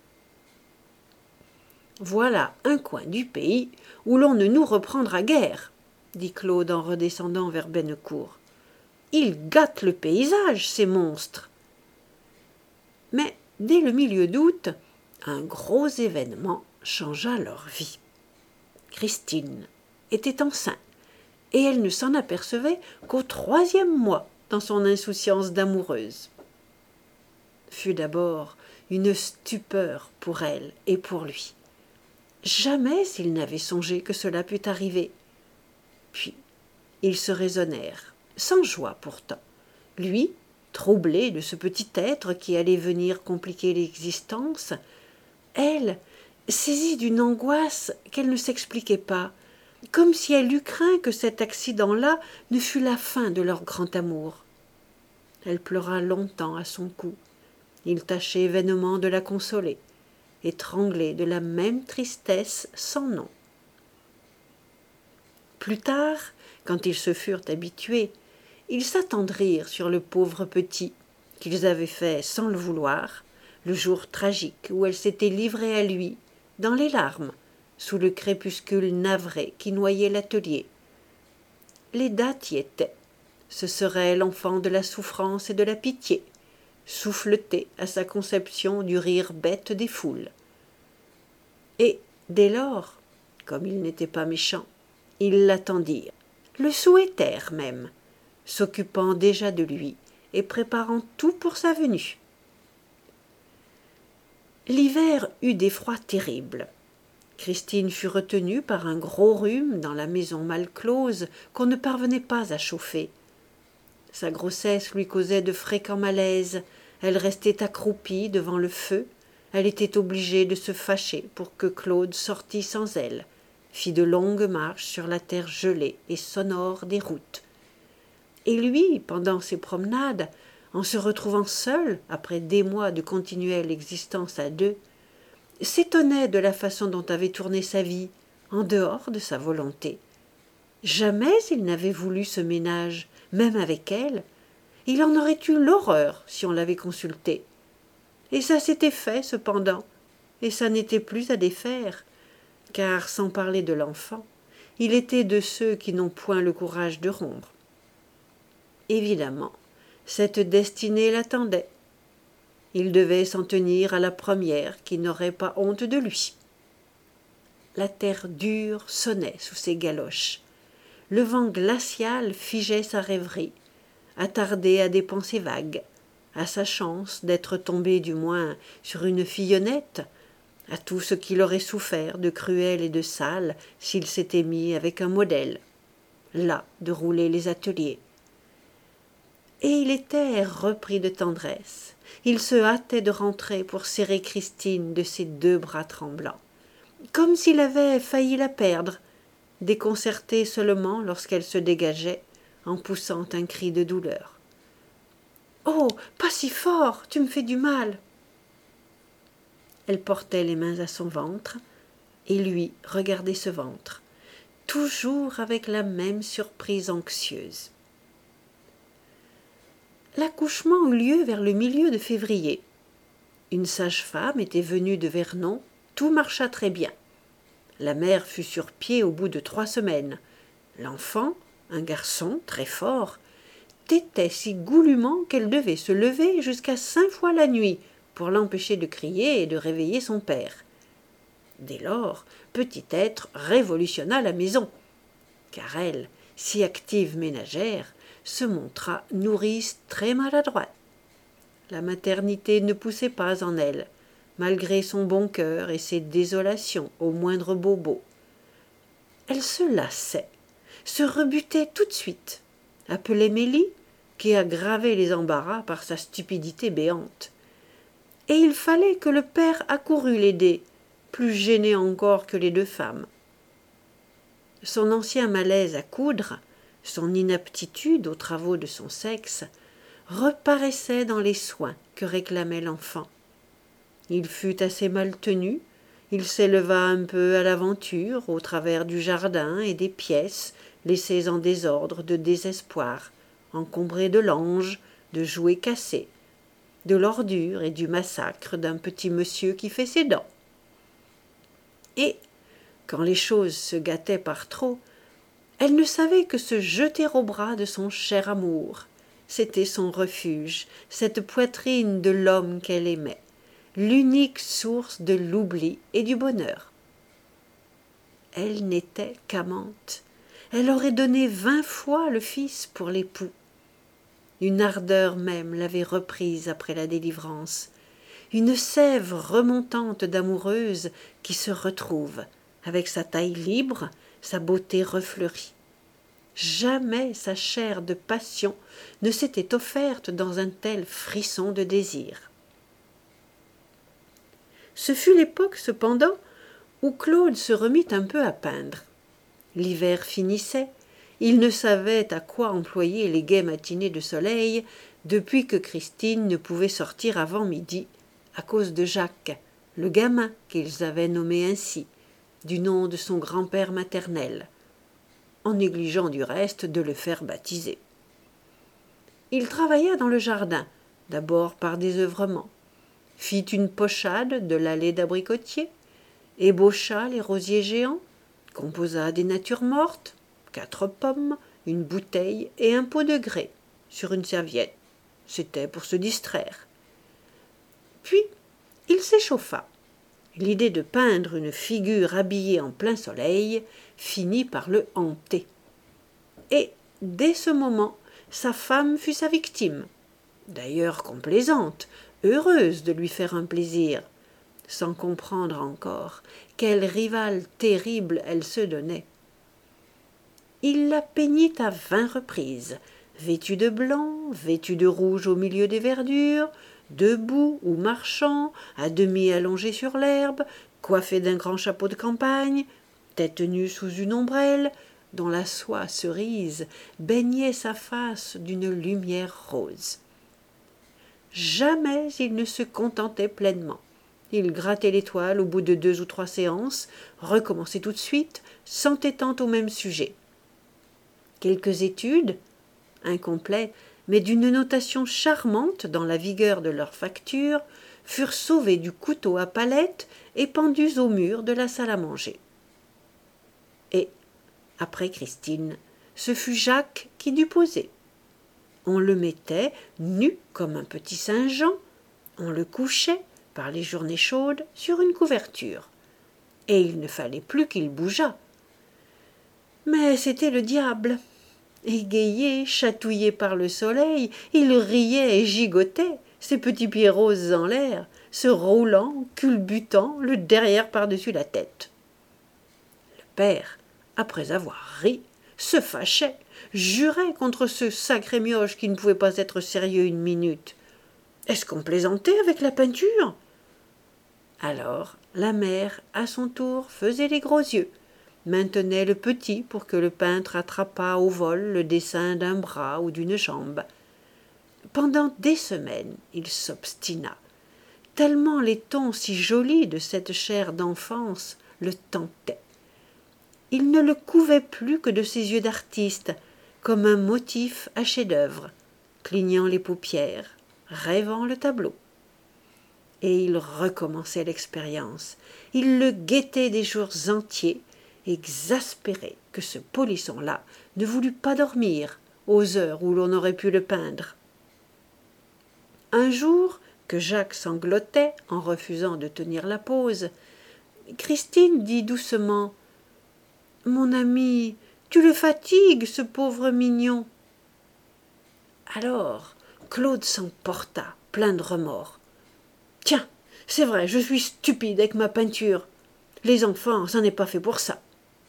Voilà un coin du pays où l'on ne nous reprendra guère, dit Claude en redescendant vers Bennecourt. Ils gâtent le paysage, ces monstres. Mais dès le milieu d'août, un gros événement changea leur vie. Christine était enceinte, et elle ne s'en apercevait qu'au 3e mois dans son insouciance d'amoureuse. Fut d'abord une stupeur pour elle et pour lui. Jamais ils n'avaient songé que cela pût arriver. Puis ils se raisonnèrent, sans joie pourtant. Lui, troublé de ce petit être qui allait venir compliquer l'existence, elle, saisie d'une angoisse qu'elle ne s'expliquait pas, comme si elle eût craint que cet accident-là ne fût la fin de leur grand amour. Elle pleura longtemps à son cou. Il tâchait vainement de la consoler, étranglée de la même tristesse sans nom. Plus tard, quand ils se furent habitués, ils s'attendrirent sur le pauvre petit, qu'ils avaient fait sans le vouloir, le jour tragique où elle s'était livrée à lui, dans les larmes, sous le crépuscule navré qui noyait l'atelier. Les dates y étaient. Ce serait l'enfant de la souffrance et de la pitié, souffleté à sa conception du rire bête des foules. Et, dès lors, comme il n'était pas méchant, ils l'attendirent, le souhaitèrent même, s'occupant déjà de lui et préparant tout pour sa venue. L'hiver eut des froids terribles. Christine fut retenue par un gros rhume dans la maison mal close qu'on ne parvenait pas à chauffer. Sa grossesse lui causait de fréquents malaises, elle restait accroupie devant le feu, elle était obligée de se fâcher pour que Claude sortît sans elle, fit de longues marches sur la terre gelée et sonore des routes. Et lui, pendant ses promenades, en se retrouvant seul, après des mois de continuelle existence à deux, s'étonnait de la façon dont avait tourné sa vie, en dehors de sa volonté. Jamais il n'avait voulu ce ménage, même avec elle. Il en aurait eu l'horreur si on l'avait consulté. Et ça s'était fait, cependant, et ça n'était plus à défaire, car, sans parler de l'enfant, il était de ceux qui n'ont point le courage de rompre. Évidemment, cette destinée l'attendait. Il devait s'en tenir à la première qui n'aurait pas honte de lui. La terre dure sonnait sous ses galoches. Le vent glacial figeait sa rêverie, attardé à des pensées vagues, à sa chance d'être tombé du moins sur une fillonnette, à tout ce qu'il aurait souffert de cruel et de sale s'il s'était mis avec un modèle, là de rouler les ateliers. Et il était repris de tendresse, il se hâtait de rentrer pour serrer Christine de ses 2 bras tremblants, comme s'il avait failli la perdre, déconcerté seulement lorsqu'elle se dégageait en poussant un cri de douleur. « Oh, pas si fort, tu me fais du mal !» Elle portait les mains à son ventre, et lui regardait ce ventre, toujours avec la même surprise anxieuse. L'accouchement eut lieu vers le milieu de février. Une sage-femme était venue de Vernon, tout marcha très bien. La mère fut sur pied au bout de 3 semaines. L'enfant, un garçon très fort, tétait si goulûment qu'elle devait se lever jusqu'à 5 fois la nuit pour l'empêcher de crier et de réveiller son père. Dès lors, petit être révolutionna la maison, car elle, si active ménagère, se montra nourrice très maladroite. La maternité ne poussait pas en elle, malgré son bon cœur et ses désolations au moindre bobo. Elle se lassait, se rebutait tout de suite, appelait Mélie, qui aggravait les embarras par sa stupidité béante. Et il fallait que le père accourût l'aider, plus gêné encore que les 2 femmes. Son ancien malaise à coudre, son inaptitude aux travaux de son sexe, reparaissaient dans les soins que réclamait l'enfant. Il fut assez mal tenu, il s'éleva un peu à l'aventure au travers du jardin et des pièces laissées en désordre de désespoir, encombrées de langes, de jouets cassés, de l'ordure et du massacre d'un petit monsieur qui fait ses dents. Et, quand les choses se gâtaient par trop, elle ne savait que se jeter aux bras de son cher amour. C'était son refuge, cette poitrine de l'homme qu'elle aimait, l'unique source de l'oubli et du bonheur. Elle n'était qu'amante. Elle aurait donné 20 fois le fils pour l'époux. Une ardeur même l'avait reprise après la délivrance, une sève remontante d'amoureuse qui se retrouve, avec sa taille libre, sa beauté refleurie. Jamais sa chair de passion ne s'était offerte dans un tel frisson de désir. Ce fut l'époque, cependant, où Claude se remit un peu à peindre. L'hiver finissait, il ne savait à quoi employer les gaies matinées de soleil depuis que Christine ne pouvait sortir avant midi, à cause de Jacques, le gamin qu'ils avaient nommé ainsi, du nom de son grand-père maternel, en négligeant du reste de le faire baptiser. Il travailla dans le jardin, d'abord par désœuvrement, fit une pochade de l'allée d'abricotiers, ébaucha les rosiers géants, composa des natures mortes, 4 pommes, une bouteille et un pot de grès, sur une serviette. C'était pour se distraire. Puis, il s'échauffa. L'idée de peindre une figure habillée en plein soleil finit par le hanter. Et, dès ce moment, sa femme fut sa victime. D'ailleurs complaisante, heureuse de lui faire un plaisir, sans comprendre encore quelle rivale terrible elle se donnait. Il la peignit à 20 reprises, vêtue de blanc, vêtue de rouge au milieu des verdures, debout ou marchant, à demi allongée sur l'herbe, coiffée d'un grand chapeau de campagne, tête nue sous une ombrelle, dont la soie cerise baignait sa face d'une lumière rose. Jamais il ne se contentait pleinement. Il grattait l'étoile au bout de 2 ou 3 séances, recommençait tout de suite, s'entêtant au même sujet. Quelques études, incomplètes, mais d'une notation charmante dans la vigueur de leur facture, furent sauvées du couteau à palette et pendues au mur de la salle à manger. Et, après Christine, ce fut Jacques qui dut poser. On le mettait, nu comme un petit Saint-Jean, on le couchait, par les journées chaudes, sur une couverture. Et il ne fallait plus qu'il bougeât. Mais c'était le diable. Égayé, chatouillé par le soleil, il riait et gigotait, ses petits pieds roses en l'air, se roulant, culbutant, le derrière par-dessus la tête. Le père, après avoir ri, se fâchait, jurait contre ce sacré mioche qui ne pouvait pas être sérieux une minute. Est-ce qu'on plaisantait avec la peinture? Alors la mère, à son tour, faisait les gros yeux, maintenait le petit pour que le peintre attrapât au vol le dessin d'un bras ou d'une jambe. Pendant des semaines, il s'obstina, tellement les tons si jolis de cette chair d'enfance le tentaient. Il ne le couvait plus que de ses yeux d'artiste, comme un motif à chef-d'œuvre, clignant les paupières, rêvant le tableau. Et il recommençait l'expérience. Il le guettait des jours entiers, exaspéré que ce polisson-là ne voulût pas dormir aux heures où l'on aurait pu le peindre. Un jour, que Jacques sanglotait en refusant de tenir la pose, Christine dit doucement « Mon ami, tu le fatigues, ce pauvre mignon. » Alors Claude s'emporta, plein de remords. « Tiens, c'est vrai, je suis stupide avec ma peinture. Les enfants, ça n'est pas fait pour ça. »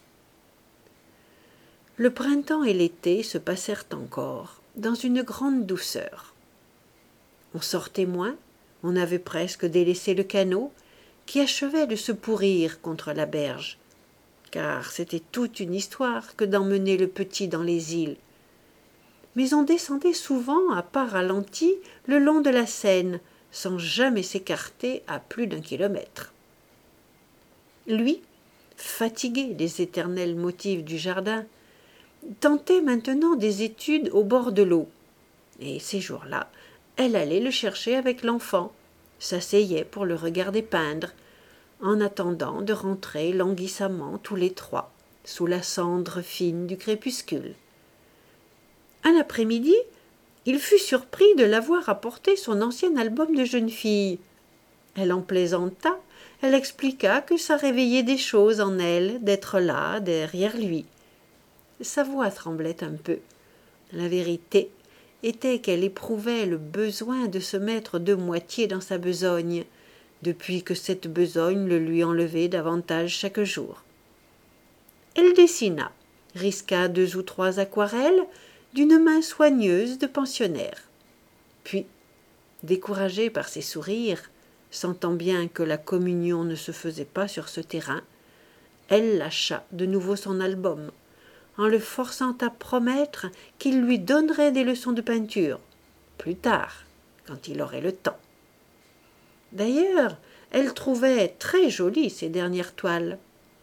Le printemps et l'été se passèrent encore, dans une grande douceur. On sortait moins, on avait presque délaissé le canot, qui achevait de se pourrir contre la berge, car c'était toute une histoire que d'emmener le petit dans les îles. Mais on descendait souvent à pas ralentis le long de la Seine, sans jamais s'écarter à plus d'1 kilomètre. Lui, fatigué des éternels motifs du jardin, tentait maintenant des études au bord de l'eau, et ces jours-là, elle allait le chercher avec l'enfant, s'asseyait pour le regarder peindre, en attendant de rentrer languissamment tous les trois, sous la cendre fine du crépuscule. Un après-midi, il fut surpris de la voir apporter son ancien album de jeune fille. Elle en plaisanta, elle expliqua que ça réveillait des choses en elle d'être là, derrière lui. Sa voix tremblait un peu. La vérité était qu'elle éprouvait le besoin de se mettre de moitié dans sa besogne, depuis que cette besogne le lui enlevait davantage chaque jour. Elle dessina, risqua 2 ou 3 aquarelles d'une main soigneuse de pensionnaire. Puis, découragée par ses sourires, sentant bien que la communion ne se faisait pas sur ce terrain, elle lâcha de nouveau son album, en le forçant à promettre qu'il lui donnerait des leçons de peinture, plus tard, quand il aurait le temps. D'ailleurs, elle trouvait très jolies ces dernières toiles.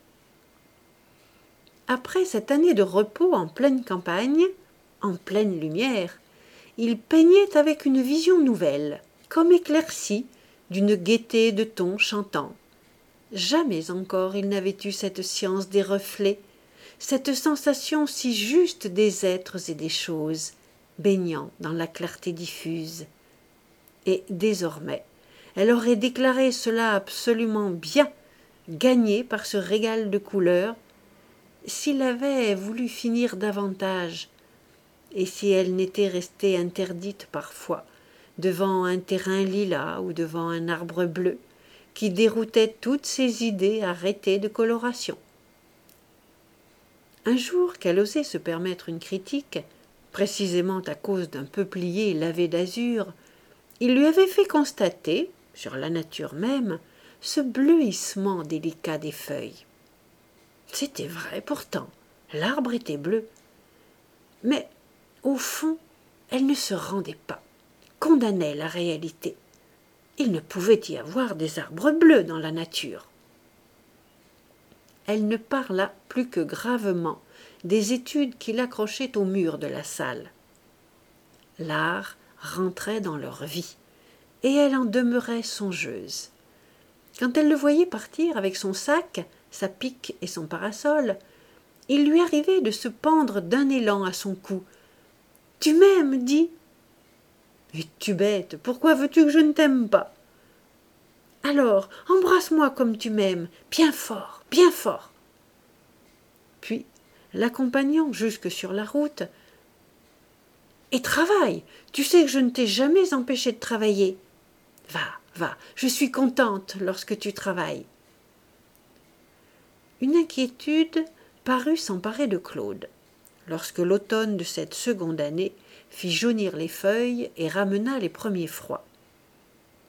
Après cette année de repos en pleine campagne, en pleine lumière, il peignait avec une vision nouvelle, comme éclaircie, d'une gaieté de tons chantants. Jamais encore il n'avait eu cette science des reflets, cette sensation si juste des êtres et des choses, baignant dans la clarté diffuse. Et désormais, elle aurait déclaré cela absolument bien, gagné par ce régal de couleurs, s'il avait voulu finir davantage, et si elle n'était restée interdite parfois, devant un terrain lilas ou devant un arbre bleu, qui déroutait toutes ses idées arrêtées de coloration. Un jour qu'elle osait se permettre une critique, précisément à cause d'un peuplier lavé d'azur, il lui avait fait constater, sur la nature même, ce bleuissement délicat des feuilles. C'était vrai pourtant, l'arbre était bleu. Mais, au fond, elle ne se rendait pas, condamnait la réalité. Il ne pouvait y avoir des arbres bleus dans la nature. Elle ne parla plus que gravement des études qu'il accrochait au mur de la salle. L'art rentrait dans leur vie, et elle en demeurait songeuse. Quand elle le voyait partir avec son sac, sa pique et son parasol, il lui arrivait de se pendre d'un élan à son cou. « Tu m'aimes, dis !»« Es-tu bête, pourquoi veux-tu que je ne t'aime pas ?»« Alors, embrasse-moi comme tu m'aimes, bien fort, bien fort !» Puis, l'accompagnant jusque sur la route, « Et travaille, tu sais que je ne t'ai jamais empêché de travailler. Va, va, je suis contente lorsque tu travailles. » Une inquiétude parut s'emparer de Claude, lorsque l'automne de cette seconde année fit jaunir les feuilles et ramena les premiers froids.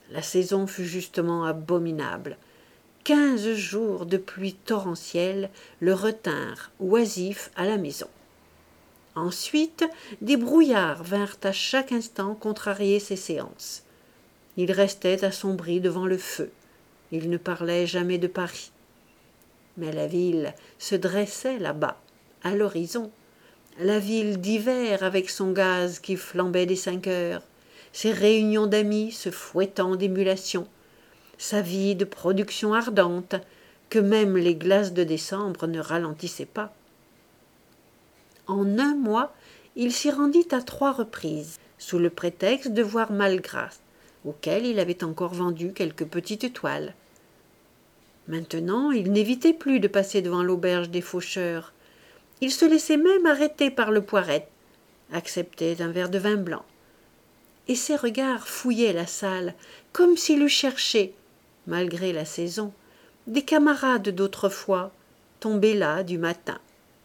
La saison fut justement abominable. 15 jours de pluie torrentielle le retinrent oisif à la maison. Ensuite, des brouillards vinrent à chaque instant contrarier ses séances. Il restait assombri devant le feu. Il ne parlait jamais de Paris. Mais la ville se dressait là-bas, à l'horizon. La ville d'hiver avec son gaz qui flambait des 5 heures, ses réunions d'amis se fouettant d'émulation, sa vie de production ardente que même les glaces de décembre ne ralentissaient pas. En un mois, il s'y rendit à 3 reprises, sous le prétexte de voir Malgras, auquel il avait encore vendu quelques petites toiles. Maintenant, il n'évitait plus de passer devant l'auberge des faucheurs. Il se laissait même arrêter par le Poirette, acceptait un verre de vin blanc. Et ses regards fouillaient la salle, comme s'il eût cherché, malgré la saison, des camarades d'autrefois, tombés là du matin.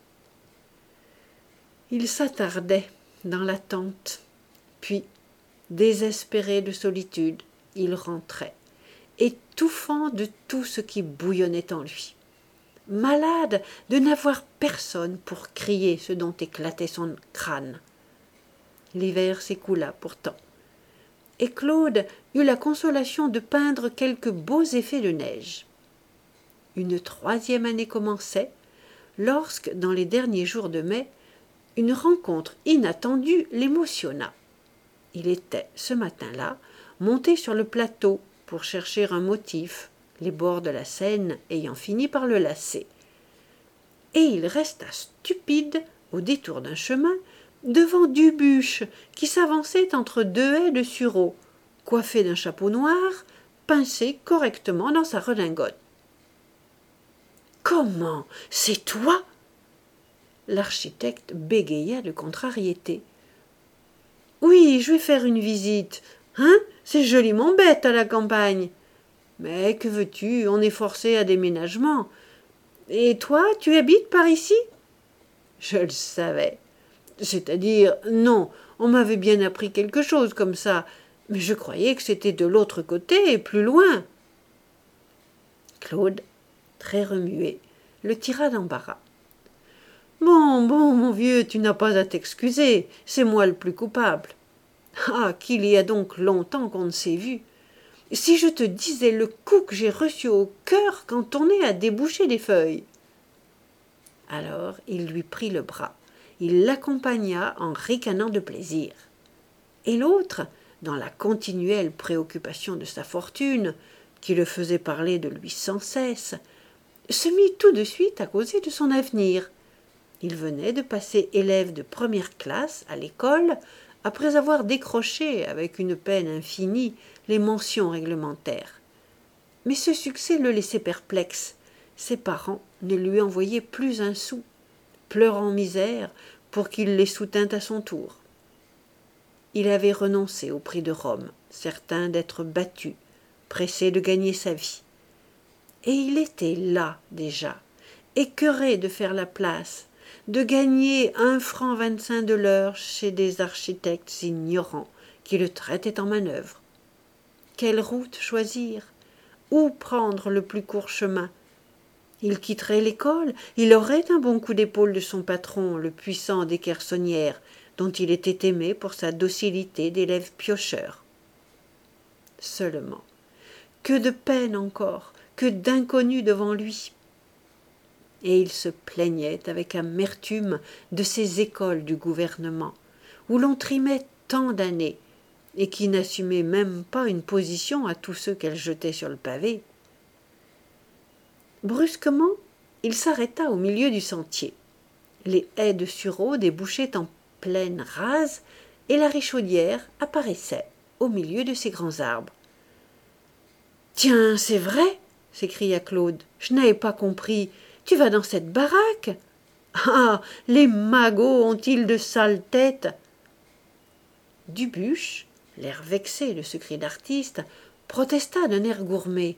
Il s'attardait dans l'attente, puis, désespéré de solitude, il rentrait, étouffant de tout ce qui bouillonnait en lui, malade de n'avoir personne pour crier ce dont éclatait son crâne. L'hiver s'écoula pourtant, et Claude eut la consolation de peindre quelques beaux effets de neige. Une 3e année commençait, lorsque, dans les derniers jours de mai, une rencontre inattendue l'émotionna. Il était, ce matin-là, monté sur le plateau pour chercher un motif, les bords de la Seine ayant fini par le lasser. Et il resta stupide, au détour d'un chemin, devant Dubuche, qui s'avançait entre 2 haies de sureau, coiffé d'un chapeau noir, pincé correctement dans sa redingote. « Comment, c'est toi ?» L'architecte bégaya de contrariété. « Oui, je vais faire une visite. Hein, c'est joliment bête à la campagne. Mais que veux-tu, on est forcé à déménagement. Et toi, tu habites par ici ?» Je le savais. C'est-à-dire, non, on m'avait bien appris quelque chose comme ça, mais je croyais que c'était de l'autre côté et plus loin. Claude, très remué, le tira d'embarras. Bon, mon vieux, tu n'as pas à t'excuser, c'est moi le plus coupable. Ah, qu'il y a donc longtemps qu'on ne s'est vu. Si je te disais le coup que j'ai reçu au cœur quand on est à déboucher des feuilles. Alors il lui prit le bras, il l'accompagna en ricanant de plaisir. Et l'autre, dans la continuelle préoccupation de sa fortune, qui le faisait parler de lui sans cesse, se mit tout de suite à causer de son avenir. Il venait de passer élève de première classe à l'école, après avoir décroché, avec une peine infinie, les mentions réglementaires. Mais ce succès le laissait perplexe. Ses parents ne lui envoyaient plus un sou, pleurant misère pour qu'il les soutînt à son tour. Il avait renoncé au prix de Rome, certain d'être battu, pressé de gagner sa vie. Et il était là déjà, écœuré de faire la place, de gagner 1,25 franc de l'heure chez des architectes ignorants qui le traitaient en manœuvre. Quelle route choisir? Où prendre le plus court chemin? Il quitterait l'école, il aurait un bon coup d'épaule de son patron, le puissant des Querconnières, dont il était aimé pour sa docilité d'élève piocheur. Seulement, que de peine encore, que d'inconnu devant lui. Et il se plaignait avec amertume de ces écoles du gouvernement, où l'on trimait tant d'années, et qui n'assumaient même pas une position à tous ceux qu'elles jetaient sur le pavé. Brusquement, il s'arrêta au milieu du sentier. Les haies de sureau débouchaient en plaine rase, et la richaudière apparaissait au milieu de ces grands arbres. « Tiens, c'est vrai !» s'écria Claude. « Je n'avais pas compris. Tu vas dans cette baraque ? Ah, les magots ont-ils de sales têtes !» Dubuche, l'air vexé de ce cri d'artiste, protesta d'un air gourmet.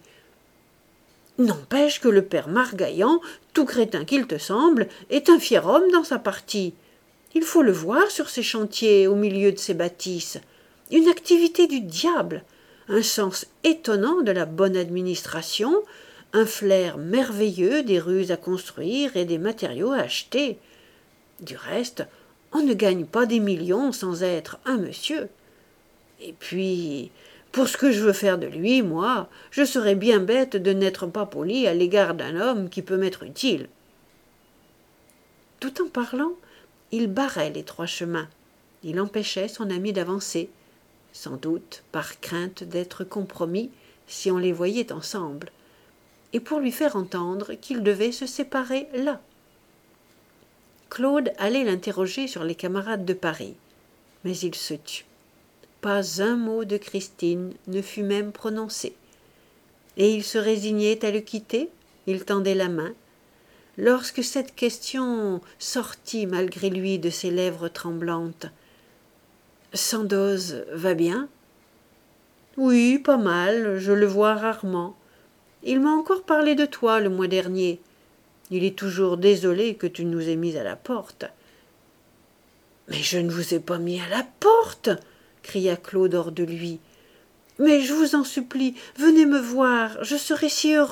« N'empêche que le père Margaillan, tout crétin qu'il te semble, est un fier homme dans sa partie. Il faut le voir sur ses chantiers, au milieu de ses bâtisses. Une activité du diable. un sens étonnant de la bonne administration, un flair merveilleux des rues à construire et des matériaux à acheter. Du reste, on ne gagne pas des millions sans être un monsieur. Et puis, pour ce que je veux faire de lui, moi, je serais bien bête de n'être pas poli à l'égard d'un homme qui peut m'être utile. » Tout en parlant, il barrait les trois chemins. Il empêchait son ami d'avancer, sans doute par crainte d'être compromis si on les voyait ensemble, et pour lui faire entendre qu'ils devaient se séparer là. Claude allait l'interroger sur les camarades de Paris, mais il se tut. Pas un mot de Christine ne fut même prononcé. Et il se résignait à le quitter, il tendait la main, lorsque cette question sortit malgré lui de ses lèvres tremblantes. « Sandoz va bien ?»« Oui, pas mal, je le vois rarement. Il m'a encore parlé de toi le mois dernier. Il est toujours désolé que tu nous aies mis à la porte. »« Mais je ne vous ai pas mis à la porte !» cria Claude hors de lui. « Mais je vous en supplie, venez me voir, je serai si heureux. »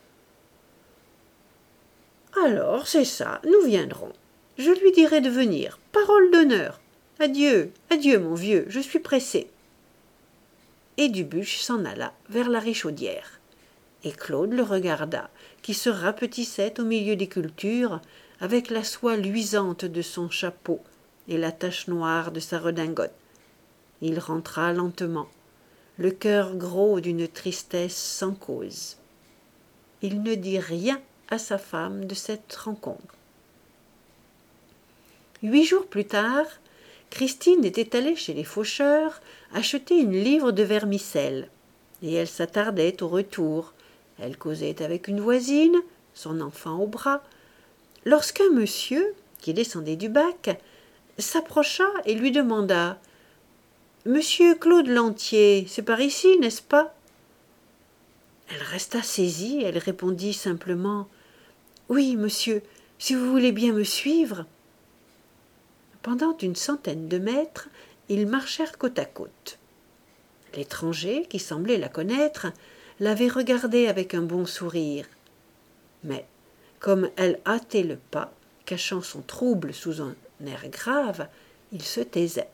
« Alors, c'est ça, nous viendrons. Je lui dirai de venir, parole d'honneur. Adieu, adieu, mon vieux, je suis pressé. » Et Dubuche s'en alla vers la Richaudière. Et Claude le regarda, qui se rapetissait au milieu des cultures, avec la soie luisante de son chapeau et la tache noire de sa redingote. Il rentra lentement, le cœur gros d'une tristesse sans cause. Il ne dit rien à sa femme de cette rencontre. 8 jours plus tard, Christine était allée chez les faucheurs acheter une livre de vermicelle, et elle s'attardait au retour. Elle causait avec une voisine, son enfant au bras, lorsqu'un monsieur, qui descendait du bac, s'approcha et lui demanda « Monsieur Claude Lantier, c'est par ici, n'est-ce pas ?» Elle resta saisie, elle répondit simplement « Oui, monsieur, si vous voulez bien me suivre. » Pendant une centaine de mètres, ils marchèrent côte à côte. L'étranger, qui semblait la connaître, l'avait regardée avec un bon sourire. Mais, comme elle hâtait le pas, cachant son trouble sous un air grave, il se taisait.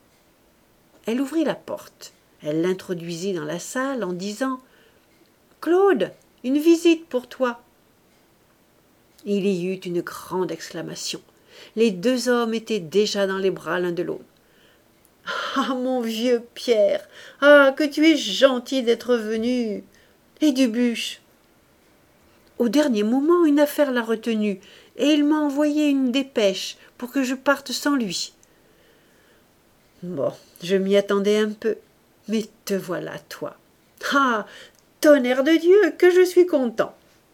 Elle ouvrit la porte. Elle l'introduisit dans la salle en disant « Claude, une visite pour toi !» Il y eut une grande exclamation. Les deux hommes étaient déjà dans les bras l'un de l'autre. « Ah, mon vieux Pierre, ah, que tu es gentil d'être venu. Et Dubuche ?» Au dernier moment, une affaire l'a retenu, et il m'a envoyé une dépêche pour que je parte sans lui. Bon, je m'y attendais un peu, mais te voilà, toi. Ah, tonnerre de Dieu, que je suis content.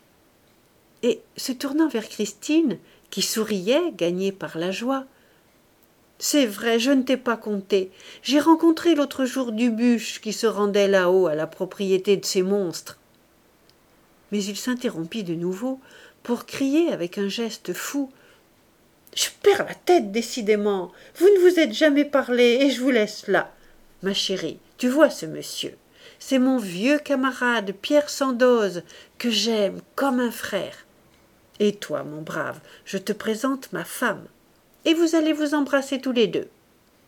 Et, se tournant vers Christine, qui souriait, gagnée par la joie, « C'est vrai, je ne t'ai pas compté. J'ai rencontré l'autre jour Dubuche qui se rendait là-haut à la propriété de ces monstres. » Mais il s'interrompit de nouveau pour crier avec un geste fou. « Je perds la tête, décidément. Vous ne vous êtes jamais parlé et je vous laisse là. Ma chérie, tu vois ce monsieur. C'est mon vieux camarade Pierre Sandoz, que j'aime comme un frère. Et toi, mon brave, je te présente ma femme. Et vous allez vous embrasser tous les deux. »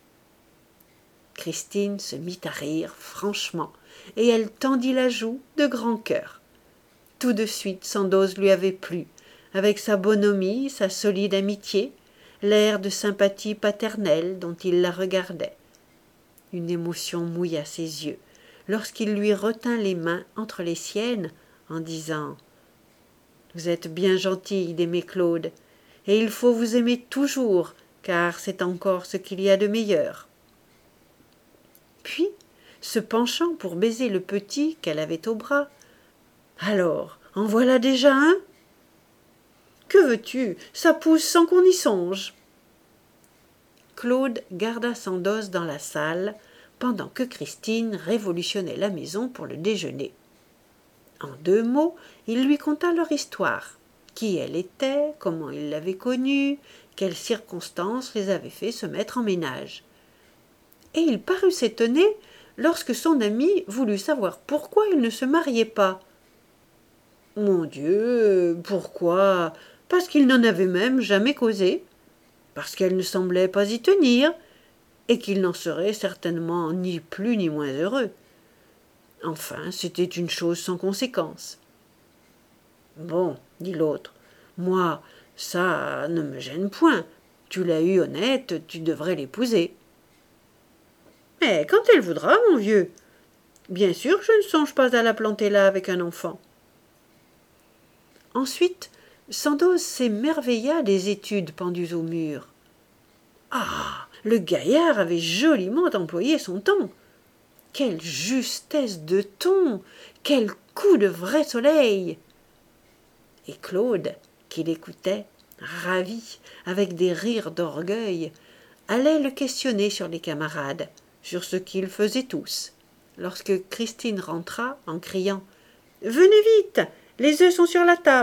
Christine se mit à rire, franchement, et elle tendit la joue de grand cœur. Tout de suite, Sandoz lui avait plu, avec sa bonhomie, sa solide amitié, l'air de sympathie paternelle dont il la regardait. Une émotion mouilla ses yeux, lorsqu'il lui retint les mains entre les siennes, en disant « Vous êtes bien gentille d'aimer Claude, et il faut vous aimer toujours, car c'est encore ce qu'il y a de meilleur. » Puis, se penchant pour baiser le petit qu'elle avait au bras, « Alors, en voilà déjà un ? Que veux-tu ? Ça pousse sans qu'on y songe. » Claude garda Sandoz dans la salle, pendant que Christine révolutionnait la maison pour le déjeuner. En 2 mots, il lui conta leur histoire, qui elle était, comment il l'avait connue, quelles circonstances les avaient fait se mettre en ménage. Et il parut s'étonner lorsque son ami voulut savoir pourquoi il ne se mariait pas. « Mon Dieu, pourquoi? Parce qu'il n'en avait même jamais causé, parce qu'elle ne semblait pas y tenir, et qu'il n'en serait certainement ni plus ni moins heureux. Enfin, c'était une chose sans conséquence. »« Bon, dit l'autre, moi, ça ne me gêne point. Tu l'as eue honnête, tu devrais l'épouser. »« Mais quand elle voudra, mon vieux. Bien sûr, je ne songe pas à la planter là avec un enfant. » Ensuite, Sandoz s'émerveilla des études pendues au mur. Ah, le gaillard avait joliment employé son temps. Quelle justesse de ton, quel coup de vrai soleil! Et Claude, qui l'écoutait, ravi, avec des rires d'orgueil, allait le questionner sur les camarades, sur ce qu'ils faisaient tous, lorsque Christine rentra en criant « Venez vite, les œufs sont sur la table !»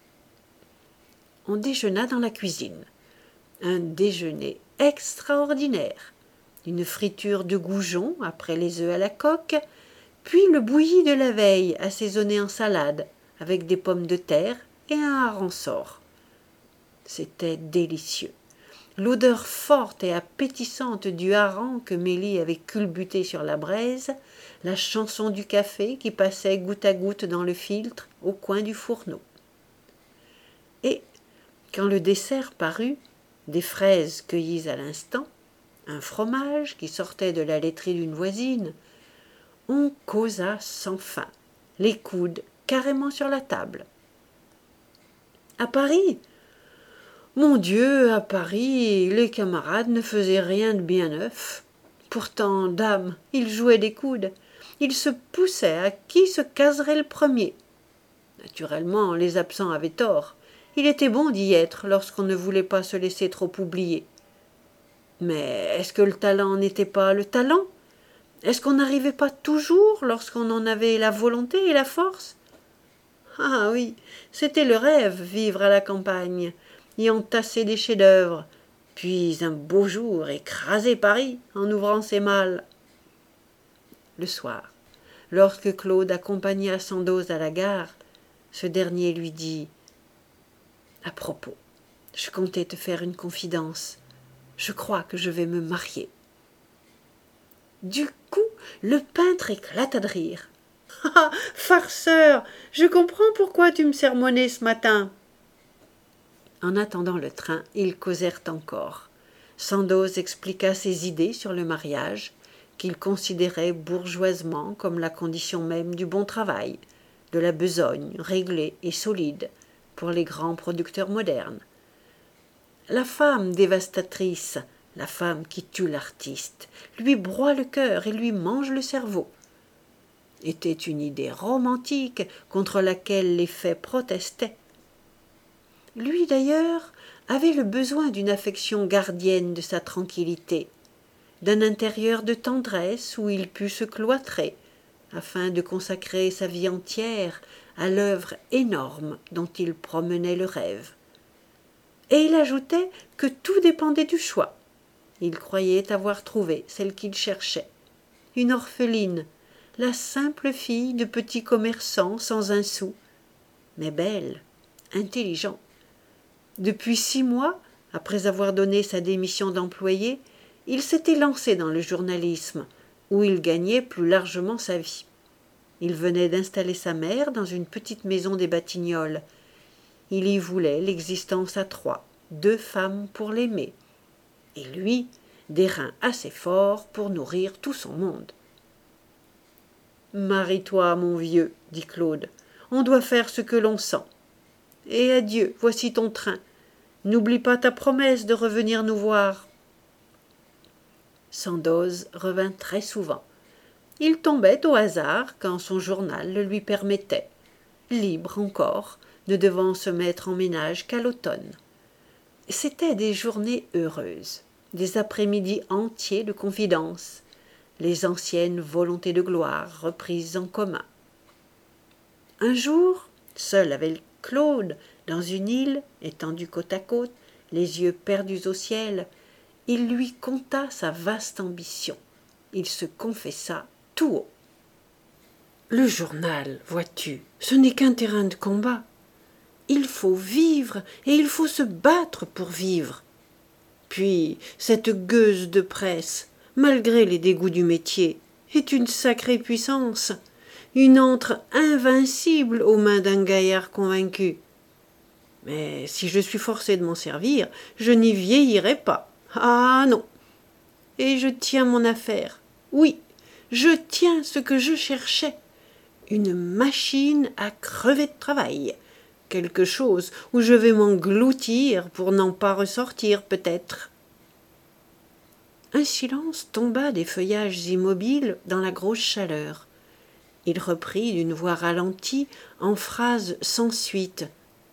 On déjeuna dans la cuisine. Un déjeuner extraordinaire. Une friture de goujon après les œufs à la coque, puis le bouilli de la veille assaisonné en salade, avec des pommes de terre et un hareng-sort. C'était délicieux. L'odeur forte et appétissante du hareng que Mélie avait culbuté sur la braise, la chanson du café qui passait goutte à goutte dans le filtre au coin du fourneau. Et, quand le dessert parut, des fraises cueillies à l'instant, un fromage qui sortait de la laiterie d'une voisine, on causa sans fin, les coudes carrément sur la table. À Paris, mon Dieu, à Paris, les camarades ne faisaient rien de bien neuf. Pourtant, dame, ils jouaient des coudes. Ils se poussaient à qui se caserait le premier. Naturellement, les absents avaient tort. Il était bon d'y être lorsqu'on ne voulait pas se laisser trop oublier. Mais est-ce que le talent n'était pas le talent? Est-ce qu'on n'arrivait pas toujours lorsqu'on en avait la volonté et la force? Ah oui, c'était le rêve, vivre à la campagne, y entasser des chefs-d'œuvre, puis un beau jour écraser Paris en ouvrant ses malles. Le soir, lorsque Claude accompagna Sandoz à la gare, ce dernier lui dit « À propos, je comptais te faire une confidence. Je crois que je vais me marier. » Du coup, le peintre éclata de rire. « Ah, farceur, je comprends pourquoi tu me sermonnais ce matin. » En attendant le train, ils causèrent encore. Sandoz expliqua ses idées sur le mariage, qu'il considérait bourgeoisement comme la condition même du bon travail, de la besogne réglée et solide pour les grands producteurs modernes. La femme dévastatrice, la femme qui tue l'artiste, lui broie le cœur et lui mange le cerveau, était une idée romantique contre laquelle les faits protestaient. Lui, d'ailleurs, avait le besoin d'une affection gardienne de sa tranquillité, d'un intérieur de tendresse où il pût se cloîtrer, afin de consacrer sa vie entière à l'œuvre énorme dont il promenait le rêve. Et il ajoutait que tout dépendait du choix. Il croyait avoir trouvé celle qu'il cherchait, une orpheline, la simple fille de petits commerçants sans un sou, mais belle, intelligente. Depuis 6 mois, après avoir donné sa démission d'employé, il s'était lancé dans le journalisme, où il gagnait plus largement sa vie. Il venait d'installer sa mère dans une petite maison des Batignolles. Il y voulait l'existence à 3, 2 femmes pour l'aimer, et lui, des reins assez forts pour nourrir tout son monde. « Marie-toi, mon vieux, dit Claude, on doit faire ce que l'on sent. Et adieu, voici ton train. N'oublie pas ta promesse de revenir nous voir. » Sandoz revint très souvent. Il tombait au hasard quand son journal le lui permettait, libre encore, ne devant se mettre en ménage qu'à l'automne. C'étaient des journées heureuses, des après-midi entiers de confidences, les anciennes volontés de gloire reprises en commun. Un jour, seul avec Claude, dans une île, étendue côte à côte, les yeux perdus au ciel, il lui conta sa vaste ambition. il se confessa tout haut. Le journal, vois-tu, ce n'est qu'un terrain de combat. Il faut vivre et il faut se battre pour vivre. Puis, cette gueuse de presse, malgré les dégoûts du métier, est une sacrée puissance, une antre invincible aux mains d'un gaillard convaincu. Mais si je suis forcé de m'en servir, je n'y vieillirai pas. Ah non. Et je tiens mon affaire. Oui, je tiens ce que je cherchais. Une machine à crever de travail. Quelque chose où je vais m'engloutir pour n'en pas ressortir peut-être. Un silence tomba des feuillages immobiles dans la grosse chaleur. Il reprit d'une voix ralentie en phrases sans suite.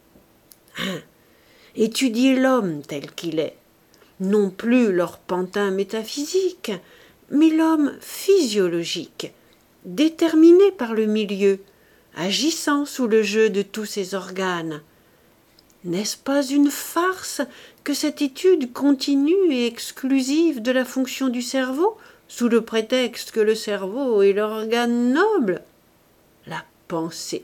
Étudier l'homme tel qu'il est, non plus leur pantin métaphysique, mais l'homme physiologique, déterminé par le milieu, agissant sous le jeu de tous ses organes. N'est-ce pas une farce que cette étude continue et exclusive de la fonction du cerveau, sous le prétexte que le cerveau est l'organe noble? La pensée,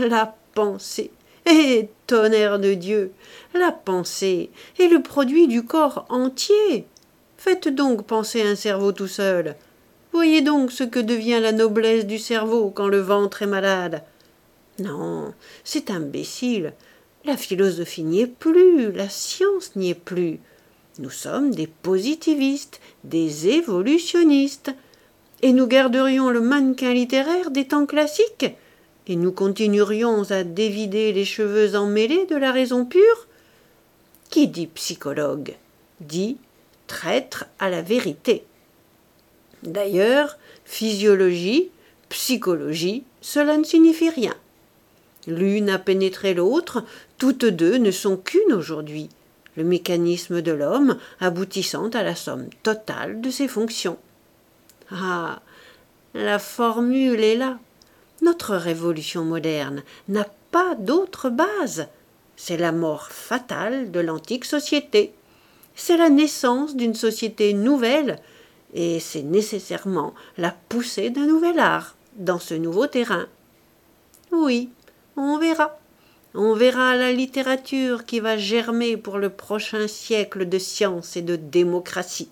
et tonnerre de Dieu, la pensée est le produit du corps entier. Faites donc penser un cerveau tout seul. Voyez donc ce que devient la noblesse du cerveau quand le ventre est malade. Non, c'est imbécile. La philosophie n'y est plus, la science n'y est plus. Nous sommes des positivistes, des évolutionnistes. Et nous garderions le mannequin littéraire des temps classiques, et nous continuerions à dévider les cheveux emmêlés de la raison pure. Qui dit psychologue dit traître à la vérité. D'ailleurs, physiologie, psychologie, cela ne signifie rien. L'une a pénétré l'autre, toutes deux ne sont qu'une aujourd'hui, le mécanisme de l'homme aboutissant à la somme totale de ses fonctions. Ah, la formule est là. Notre révolution moderne n'a pas d'autre base. C'est la mort fatale de l'antique société. C'est la naissance d'une société nouvelle, et c'est nécessairement la poussée d'un nouvel art dans ce nouveau terrain. Oui, on verra. On verra la littérature qui va germer pour le prochain siècle de science et de démocratie.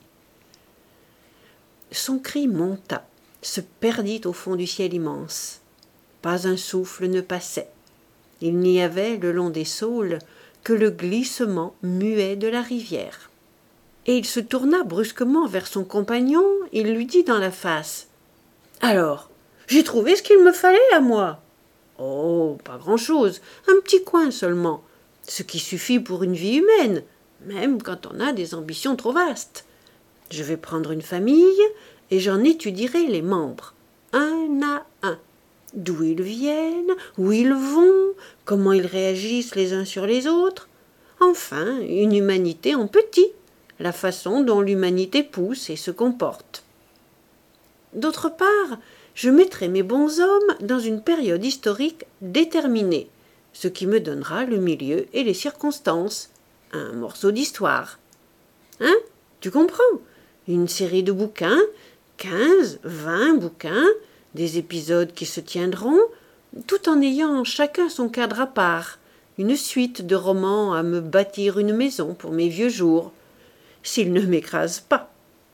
Son cri monta, se perdit au fond du ciel immense. Pas un souffle ne passait. Il n'y avait, le long des saules, que le glissement muet de la rivière. Et il se tourna brusquement vers son compagnon, il lui dit dans la face : « Alors, j'ai trouvé ce qu'il me fallait à moi. Oh, pas grand-chose, un petit coin seulement, ce qui suffit pour une vie humaine, même quand on a des ambitions trop vastes. Je vais prendre une famille et j'en étudierai les membres, un à un, d'où ils viennent, où ils vont, comment ils réagissent les uns sur les autres. Enfin, une humanité en petit, la façon dont l'humanité pousse et se comporte. D'autre part, je mettrai mes bons hommes dans une période historique déterminée, ce qui me donnera le milieu et les circonstances, un morceau d'histoire. Hein? Tu comprends? Une série de bouquins, 15, 20 bouquins, des épisodes qui se tiendront, tout en ayant chacun son cadre à part, une suite de romans à me bâtir une maison pour mes vieux jours, s'ils ne m'écrasent pas.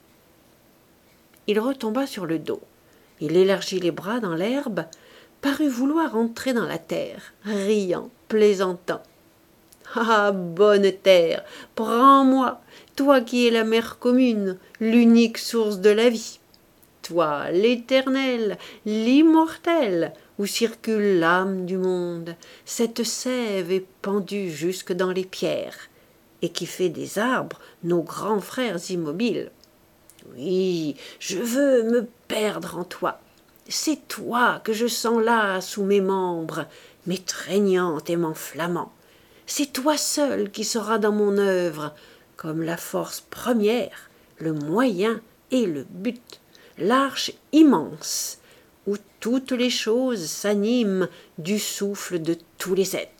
Il retomba sur le dos. Il élargit les bras dans l'herbe, parut vouloir entrer dans la terre, riant, plaisantant. « Ah, bonne terre, prends-moi, toi qui es la mère commune, l'unique source de la vie. Toi, l'éternel, l'immortel, où circule l'âme du monde, cette sève épandue jusque dans les pierres, et qui fait des arbres nos grands frères immobiles. Oui, je veux me perdre en toi. C'est toi que je sens là sous mes membres, m'étreignant et m'enflammant. C'est toi seul qui seras dans mon œuvre, comme la force première, le moyen et le but, l'arche immense, où toutes les choses s'animent du souffle de tous les êtres. »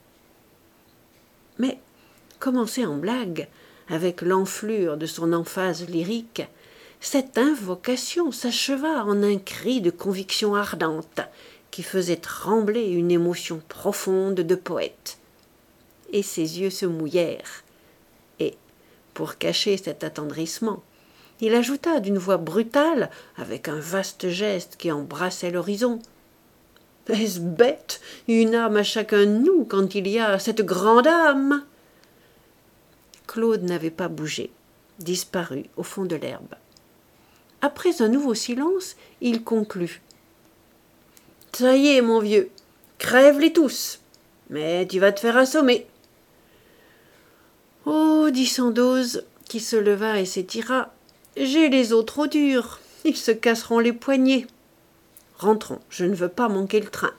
Mais, commencé en blague, avec l'enflure de son emphase lyrique, cette invocation s'acheva en un cri de conviction ardente qui faisait trembler une émotion profonde de poète. Et ses yeux se mouillèrent. Et, pour cacher cet attendrissement, il ajouta d'une voix brutale, avec un vaste geste qui embrassait l'horizon: « Est-ce bête, une âme à chacun de nous quand il y a cette grande âme ?» Claude n'avait pas bougé, disparu au fond de l'herbe. Après un nouveau silence, il conclut: « Ça y est, mon vieux, crève-les tous, mais tu vas te faire assommer. » « Oh, dit Sandoz, qui se leva et s'étira, j'ai les os trop durs, ils se casseront les poignets. Rentrons, je ne veux pas manquer le train. »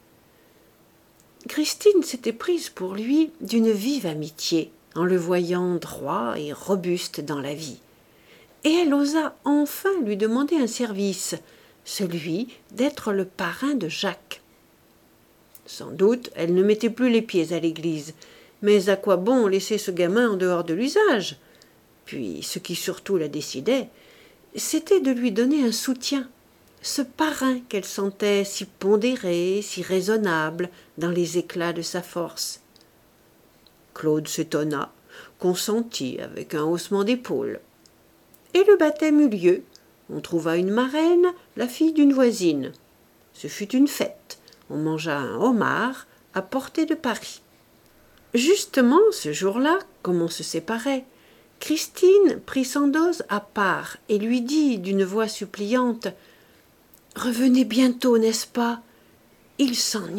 Christine s'était prise pour lui d'une vive amitié, en le voyant droit et robuste dans la vie. Et elle osa enfin lui demander un service, celui d'être le parrain de Jacques. Sans doute, elle ne mettait plus les pieds à l'église, mais à quoi bon laisser ce gamin en dehors de l'usage? Puis, ce qui surtout la décidait, c'était de lui donner un soutien, ce parrain qu'elle sentait si pondéré, si raisonnable dans les éclats de sa force. Claude s'étonna, consentit avec un haussement d'épaules. Et le baptême eut lieu. On trouva une marraine, la fille d'une voisine. Ce fut une fête. On mangea un homard à portée de Paris. Justement, ce jour-là, comme on se séparait, Christine prit Sandoz à part et lui dit d'une voix suppliante: « Revenez bientôt, n'est-ce pas? Il s'ennuie. »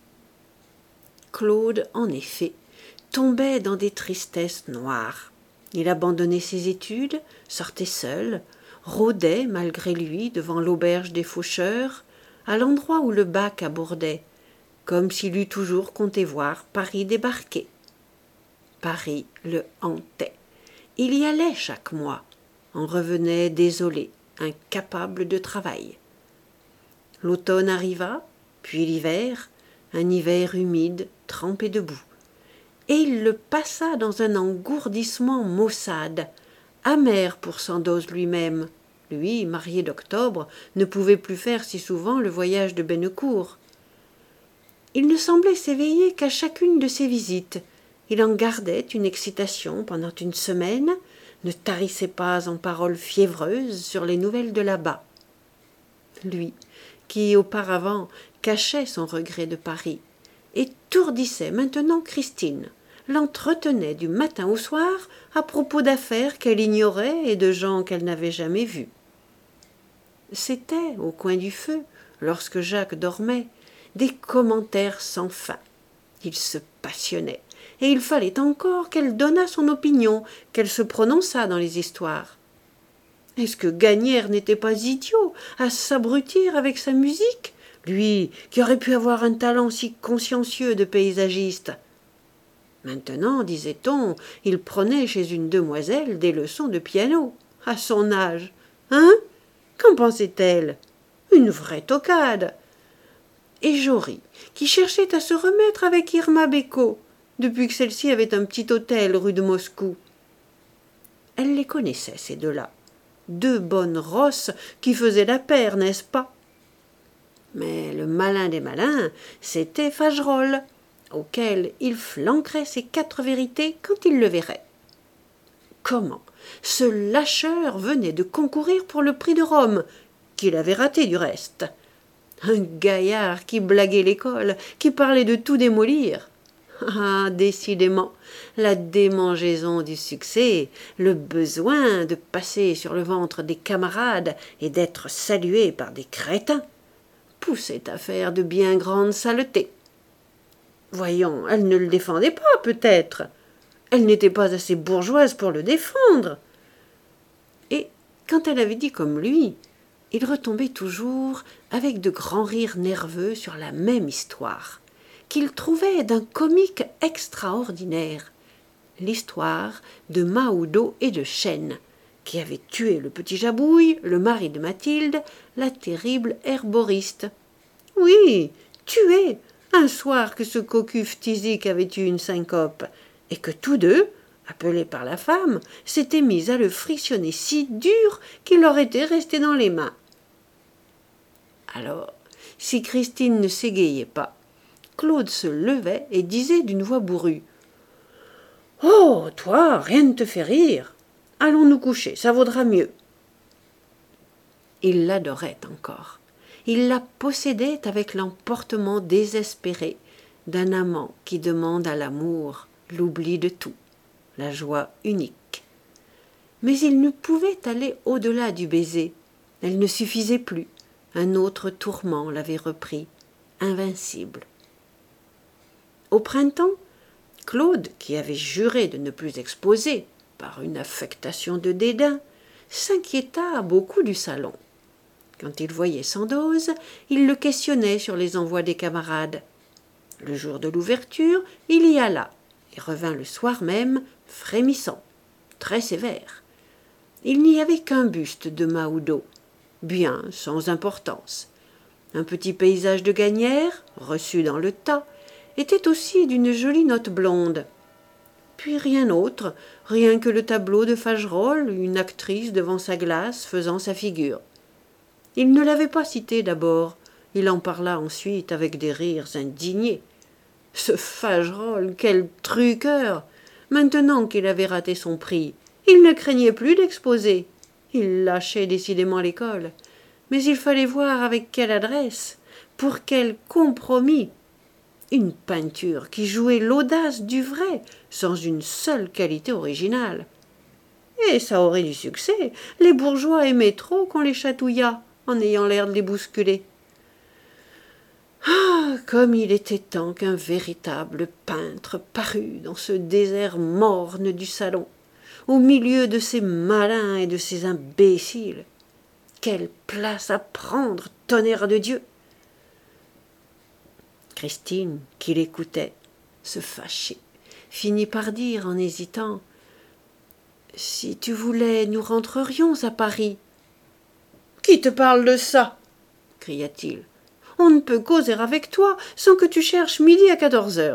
Claude, en effet, tombait dans des tristesses noires. Il abandonnait ses études, sortait seul, rôdait malgré lui devant l'auberge des faucheurs, à l'endroit où le bac abordait, comme s'il eût toujours compté voir Paris débarquer. Paris le hantait. Il y allait chaque mois, en revenait désolé, incapable de travail. L'automne arriva, puis l'hiver, un hiver humide, trempé de boue, et il le passa dans un engourdissement maussade, amer pour Sandoz lui-même. Lui, marié d'octobre, ne pouvait plus faire si souvent le voyage de Bennecourt. Il ne semblait s'éveiller qu'à chacune de ses visites. Il en gardait une excitation pendant une semaine, ne tarissait pas en paroles fiévreuses sur les nouvelles de là-bas. Lui, qui auparavant cachait son regret de Paris, étourdissait maintenant Christine, l'entretenait du matin au soir à propos d'affaires qu'elle ignorait et de gens qu'elle n'avait jamais vus. C'était, au coin du feu, lorsque Jacques dormait, des commentaires sans fin. Il se passionnait, et il fallait encore qu'elle donnât son opinion, qu'elle se prononçât dans les histoires. Est-ce que Gagnière n'était pas idiot à s'abrutir avec sa musique, lui qui aurait pu avoir un talent si consciencieux de paysagiste? Maintenant, disait-on, il prenait chez une demoiselle des leçons de piano, à son âge. Hein? Qu'en pensait-elle? Une vraie toquade. Et Jory, qui cherchait à se remettre avec Irma Bécot, depuis que celle-ci avait un petit hôtel rue de Moscou. Elle les connaissait, ces deux-là. Deux bonnes rosses qui faisaient la paire, n'est-ce pas? Mais le malin des malins, c'était Fagerolles, auquel il flanquerait ses 4 vérités quand il le verrait. Comment ce lâcheur venait de concourir pour le prix de Rome, qu'il avait raté du reste. Un gaillard qui blaguait l'école, qui parlait de tout démolir. Ah, décidément, la démangeaison du succès, le besoin de passer sur le ventre des camarades et d'être salué par des crétins, poussaient à faire de bien grandes saletés. Voyons, elle ne le défendait pas, peut-être. Elle n'était pas assez bourgeoise pour le défendre. Et quand elle avait dit comme lui, il retombait toujours avec de grands rires nerveux sur la même histoire, qu'il trouvait d'un comique extraordinaire, l'histoire de Mahoudeau et de Chêne, qui avait tué le petit Jabouille, le mari de Mathilde, la terrible herboriste. Oui, tué, un soir que ce cocu phthisique avait eu une syncope, et que tous deux, appelé par la femme, s'était mis à le frictionner si dur qu'il leur était resté dans les mains. Alors, si Christine ne s'égayait pas, Claude se levait et disait d'une voix bourrue: « Oh, toi, rien ne te fait rire. Allons nous coucher, ça vaudra mieux. » Il l'adorait encore. Il la possédait avec l'emportement désespéré d'un amant qui demande à l'amour l'oubli de tout, la joie unique. Mais il ne pouvait aller au-delà du baiser. Elle ne suffisait plus. Un autre tourment l'avait repris, invincible. Au printemps, Claude, qui avait juré de ne plus exposer, par une affectation de dédain, s'inquiéta beaucoup du salon. Quand il voyait Sandoz, il le questionnait sur les envois des camarades. Le jour de l'ouverture, il y alla, et revint le soir même, frémissant, très sévère. Il n'y avait qu'un buste de Mahoudeau, bien sans importance. Un petit paysage de Gagnière, reçu dans le tas, était aussi d'une jolie note blonde. Puis rien autre, rien que le tableau de Fagerolles, une actrice devant sa glace faisant sa figure. Il ne l'avait pas cité d'abord, il en parla ensuite avec des rires indignés. Ce Fagerolles, quel truqueur! Maintenant qu'il avait raté son prix, il ne craignait plus d'exposer. Il lâchait décidément l'école. Mais il fallait voir avec quelle adresse, pour quel compromis. Une peinture qui jouait l'audace du vrai, sans une seule qualité originale. Et ça aurait du succès. Les bourgeois aimaient trop qu'on les chatouillât, en ayant l'air de les bousculer. Ah, comme il était temps qu'un véritable peintre parût dans ce désert morne du salon, au milieu de ces malins et de ces imbéciles. Quelle place à prendre, tonnerre de Dieu! Christine, qui l'écoutait, se fâchait, finit par dire en hésitant: « Si tu voulais, nous rentrerions à Paris. »« Qui te parle de ça ?» cria-t-il. « On ne peut causer avec toi sans que tu cherches midi à 14 heures. »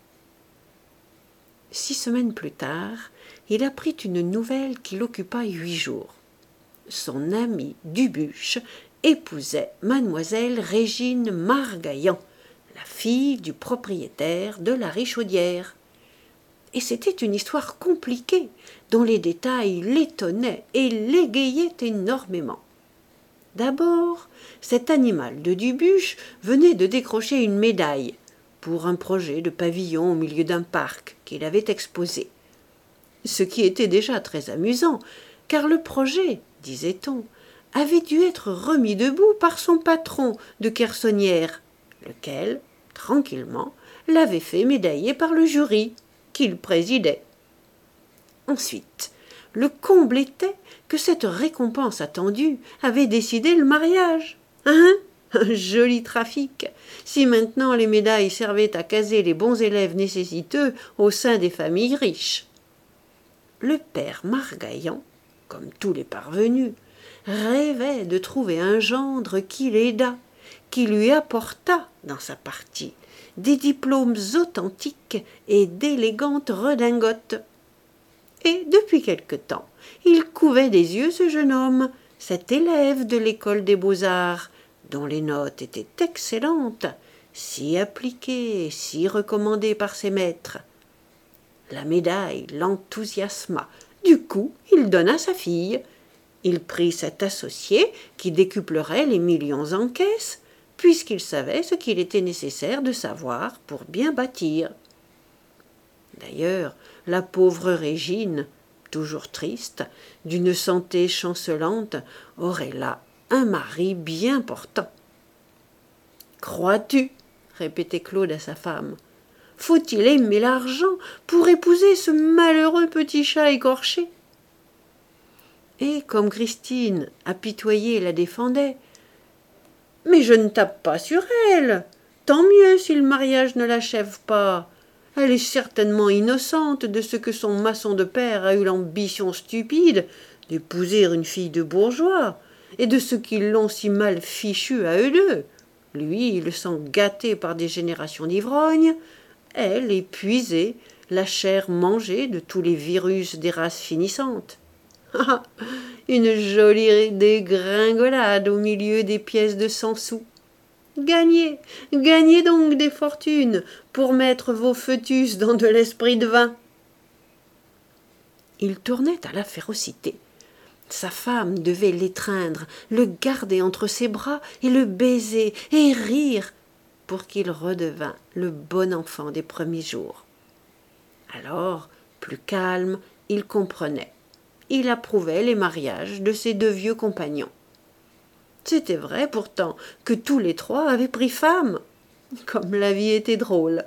6 semaines plus tard, il apprit une nouvelle qui l'occupa 8 jours. Son ami Dubuche épousait mademoiselle Régine Margaillan, la fille du propriétaire de la Richaudière. Et c'était une histoire compliquée, dont les détails l'étonnaient et l'égayaient énormément. D'abord, cet animal de Dubuche venait de décrocher une médaille pour un projet de pavillon au milieu d'un parc qu'il avait exposé. Ce qui était déjà très amusant, car le projet, disait-on, avait dû être remis debout par son patron de Quersonnière, lequel, tranquillement, l'avait fait médailler par le jury, qu'il présidait. Ensuite, le comble était que cette récompense attendue avait décidé le mariage. Hein? Un joli trafic! Si maintenant les médailles servaient à caser les bons élèves nécessiteux au sein des familles riches. Le père Margaillan, comme tous les parvenus, rêvait de trouver un gendre qui l'aidât, qui lui apportât, dans sa partie, des diplômes authentiques et d'élégantes redingotes. Et depuis quelque temps, il couvait des yeux ce jeune homme, cet élève de l'école des beaux-arts, dont les notes étaient excellentes, si appliquées, si recommandées par ses maîtres. La médaille l'enthousiasma. Du coup, il donna sa fille. Il prit cet associé qui décuplerait les millions en caisse, puisqu'il savait ce qu'il était nécessaire de savoir pour bien bâtir. D'ailleurs, la pauvre Régine, toujours triste, d'une santé chancelante, aurait là un mari bien portant. « Crois-tu » répétait Claude à sa femme. « Faut-il aimer l'argent pour épouser ce malheureux petit chat écorché ?» Et comme Christine, apitoyée, la défendait, « Mais je ne tape pas sur elle. Tant mieux si le mariage ne l'achève pas. Elle est certainement innocente de ce que son maçon de père a eu l'ambition stupide d'épouser une fille de bourgeois, et de ce qu'ils l'ont si mal fichu à eux deux. Lui, le sang gâté par des générations d'ivrognes, elle, épuisée, la chair mangée de tous les virus des races finissantes. Ah, une jolie dégringolade au milieu des pièces de 100 sous. Gagnez, gagnez donc des fortunes pour mettre vos fœtus dans de l'esprit de vin. Il tournait à la férocité. Sa femme devait l'étreindre, le garder entre ses bras et le baiser et rire pour qu'il redevînt le bon enfant des premiers jours. Alors, plus calme, il comprenait. Il approuvait les mariages de ses 2 vieux compagnons. C'était vrai pourtant que tous les 3 avaient pris femme. Comme la vie était drôle.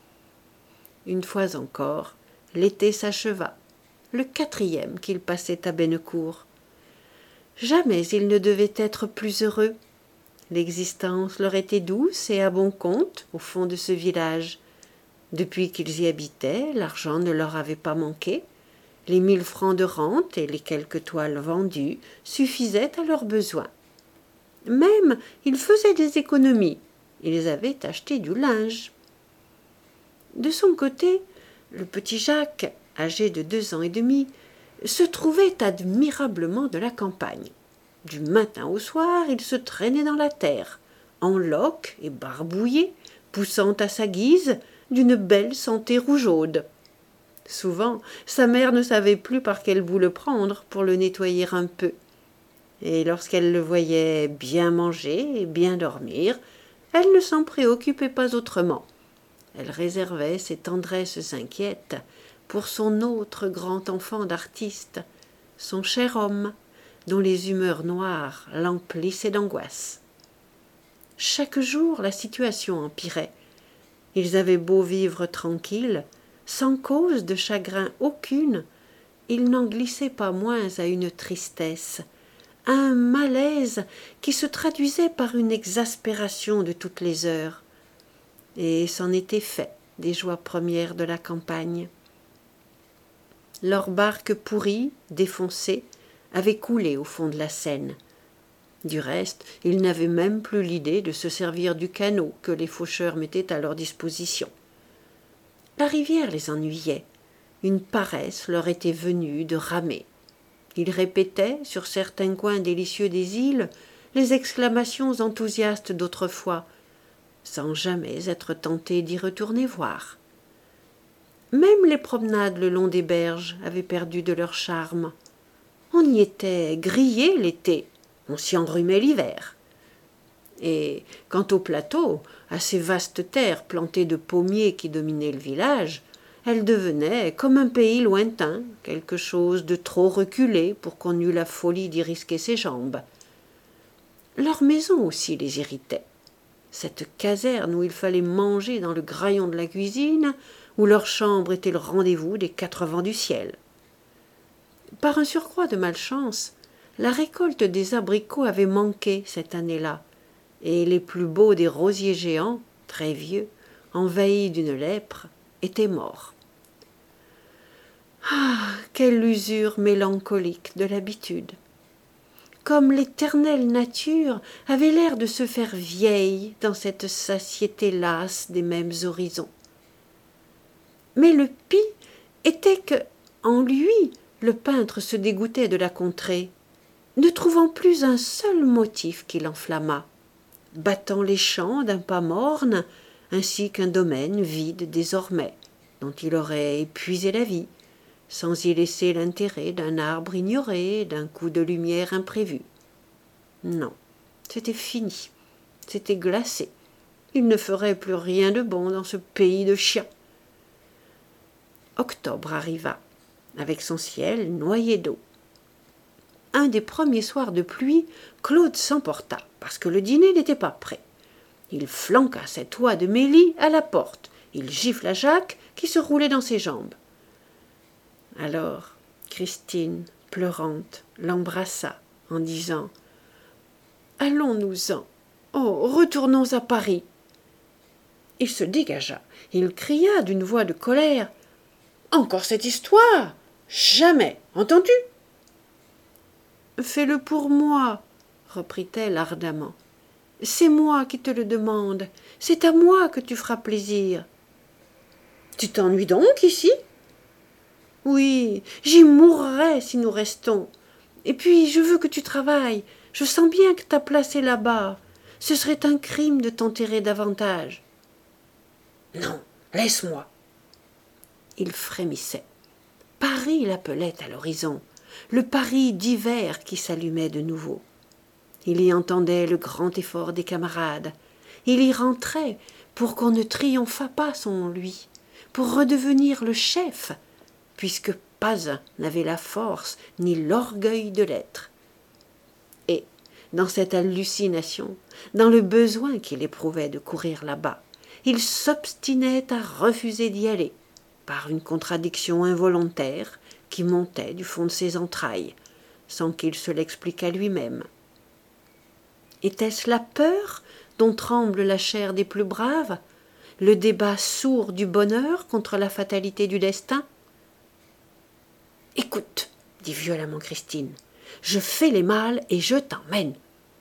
Une fois encore, l'été s'acheva, le 4e qu'il passait à Bennecourt. Jamais il ne devait être plus heureux. L'existence leur était douce et à bon compte au fond de ce village. Depuis qu'ils y habitaient, l'argent ne leur avait pas manqué. Les 1000 francs de rente et les quelques toiles vendues suffisaient à leurs besoins. Même, ils faisaient des économies. Ils avaient acheté du linge. De son côté, le petit Jacques, âgé de 2 ans et demi, se trouvait admirablement de la campagne. Du matin au soir, il se traînait dans la terre, en loques et barbouillé, poussant à sa guise d'une belle santé rougeaude. Souvent, sa mère ne savait plus par quel bout le prendre pour le nettoyer un peu. Et lorsqu'elle le voyait bien manger et bien dormir, elle ne s'en préoccupait pas autrement. Elle réservait ses tendresses inquiètes pour son autre grand enfant d'artiste, son cher homme, dont les humeurs noires l'emplissaient d'angoisse. Chaque jour, la situation empirait. Ils avaient beau vivre tranquilles, sans cause de chagrin aucune, ils n'en glissaient pas moins à une tristesse, à un malaise qui se traduisait par une exaspération de toutes les heures. Et c'en était fait des joies premières de la campagne. Leur barque pourrie, défoncée, avait coulé au fond de la Seine. Du reste, ils n'avaient même plus l'idée de se servir du canot que les faucheurs mettaient à leur disposition. La rivière les ennuyait. Une paresse leur était venue de ramer. Ils répétaient, sur certains coins délicieux des îles, les exclamations enthousiastes d'autrefois, sans jamais être tentés d'y retourner voir. Même les promenades le long des berges avaient perdu de leur charme. On y était grillé l'été, on s'y enrhumait l'hiver. Et quant au plateau, à ces vastes terres plantées de pommiers qui dominaient le village, elle devenait comme un pays lointain, quelque chose de trop reculé pour qu'on eût la folie d'y risquer ses jambes. Leur maison aussi les irritait. Cette caserne où il fallait manger dans le graillon de la cuisine, où leur chambre était le rendez-vous des 4 vents du ciel. Par un surcroît de malchance, la récolte des abricots avait manqué cette année-là, et les plus beaux des rosiers géants, très vieux, envahis d'une lèpre, étaient morts. Ah, quelle usure mélancolique de l'habitude! Comme l'éternelle nature avait l'air de se faire vieille dans cette satiété lasse des mêmes horizons. Mais le pis était que, en lui, le peintre se dégoûtait de la contrée, ne trouvant plus un seul motif qui l'enflammât, battant les champs d'un pas morne, ainsi qu'un domaine vide désormais, dont il aurait épuisé la vie, sans y laisser l'intérêt d'un arbre ignoré, d'un coup de lumière imprévu. Non, c'était fini, c'était glacé. Il ne ferait plus rien de bon dans ce pays de chiens. Octobre arriva, avec son ciel noyé d'eau. Un des premiers soirs de pluie, Claude s'emporta, parce que le dîner n'était pas prêt. Il flanqua cette oie de Mélie à la porte. Il gifla Jacques, qui se roulait dans ses jambes. Alors, Christine, pleurante, l'embrassa en disant « Allons-nous-en. Oh, retournons à Paris. » Il se dégagea. Il cria d'une voix de colère « Encore cette histoire! Jamais! Entendu ?» « Fais-le pour moi, » reprit-elle ardemment. « C'est moi qui te le demande. C'est à moi que tu feras plaisir. » Tu t'ennuies donc ici? Oui, j'y mourrais si nous restons. Et puis, je veux que tu travailles. Je sens bien que ta place est là-bas. Ce serait un crime de t'enterrer davantage. Non, laisse-moi. Il frémissait. Paris l'appelait à l'horizon, le Paris d'hiver qui s'allumait de nouveau. Il y entendait le grand effort des camarades. Il y rentrait pour qu'on ne triomphât pas sans lui, pour redevenir le chef, puisque pas un n'avait la force ni l'orgueil de l'être. Et, dans cette hallucination, dans le besoin qu'il éprouvait de courir là-bas, il s'obstinait à refuser d'y aller, par une contradiction involontaire qui montait du fond de ses entrailles, sans qu'il se l'expliquât lui-même. Était-ce la peur dont tremble la chair des plus braves, le débat sourd du bonheur contre la fatalité du destin? « Écoute, dit violemment Christine, je fais les malles et je t'emmène. »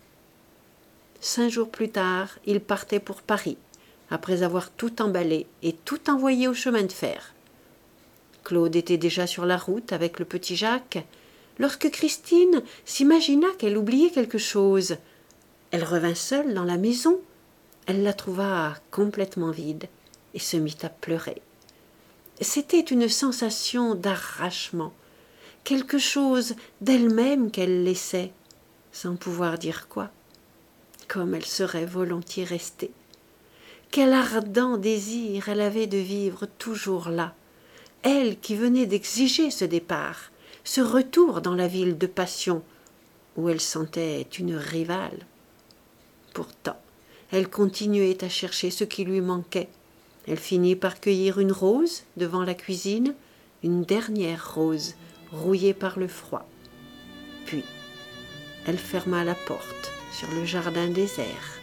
5 jours plus tard, il partait pour Paris, après avoir tout emballé et tout envoyé au chemin de fer. Claude était déjà sur la route avec le petit Jacques, lorsque Christine s'imagina qu'elle oubliait quelque chose. Elle revint seule dans la maison. Elle la trouva complètement vide et se mit à pleurer. C'était une sensation d'arrachement, quelque chose d'elle-même qu'elle laissait, sans pouvoir dire quoi, comme elle serait volontiers restée. Quel ardent désir elle avait de vivre toujours là, elle qui venait d'exiger ce départ, ce retour dans la ville de passion, où elle sentait une rivale. Pourtant, elle continuait à chercher ce qui lui manquait. Elle finit par cueillir une rose devant la cuisine, une dernière rose, rouillée par le froid. Puis, elle ferma la porte sur le jardin désert.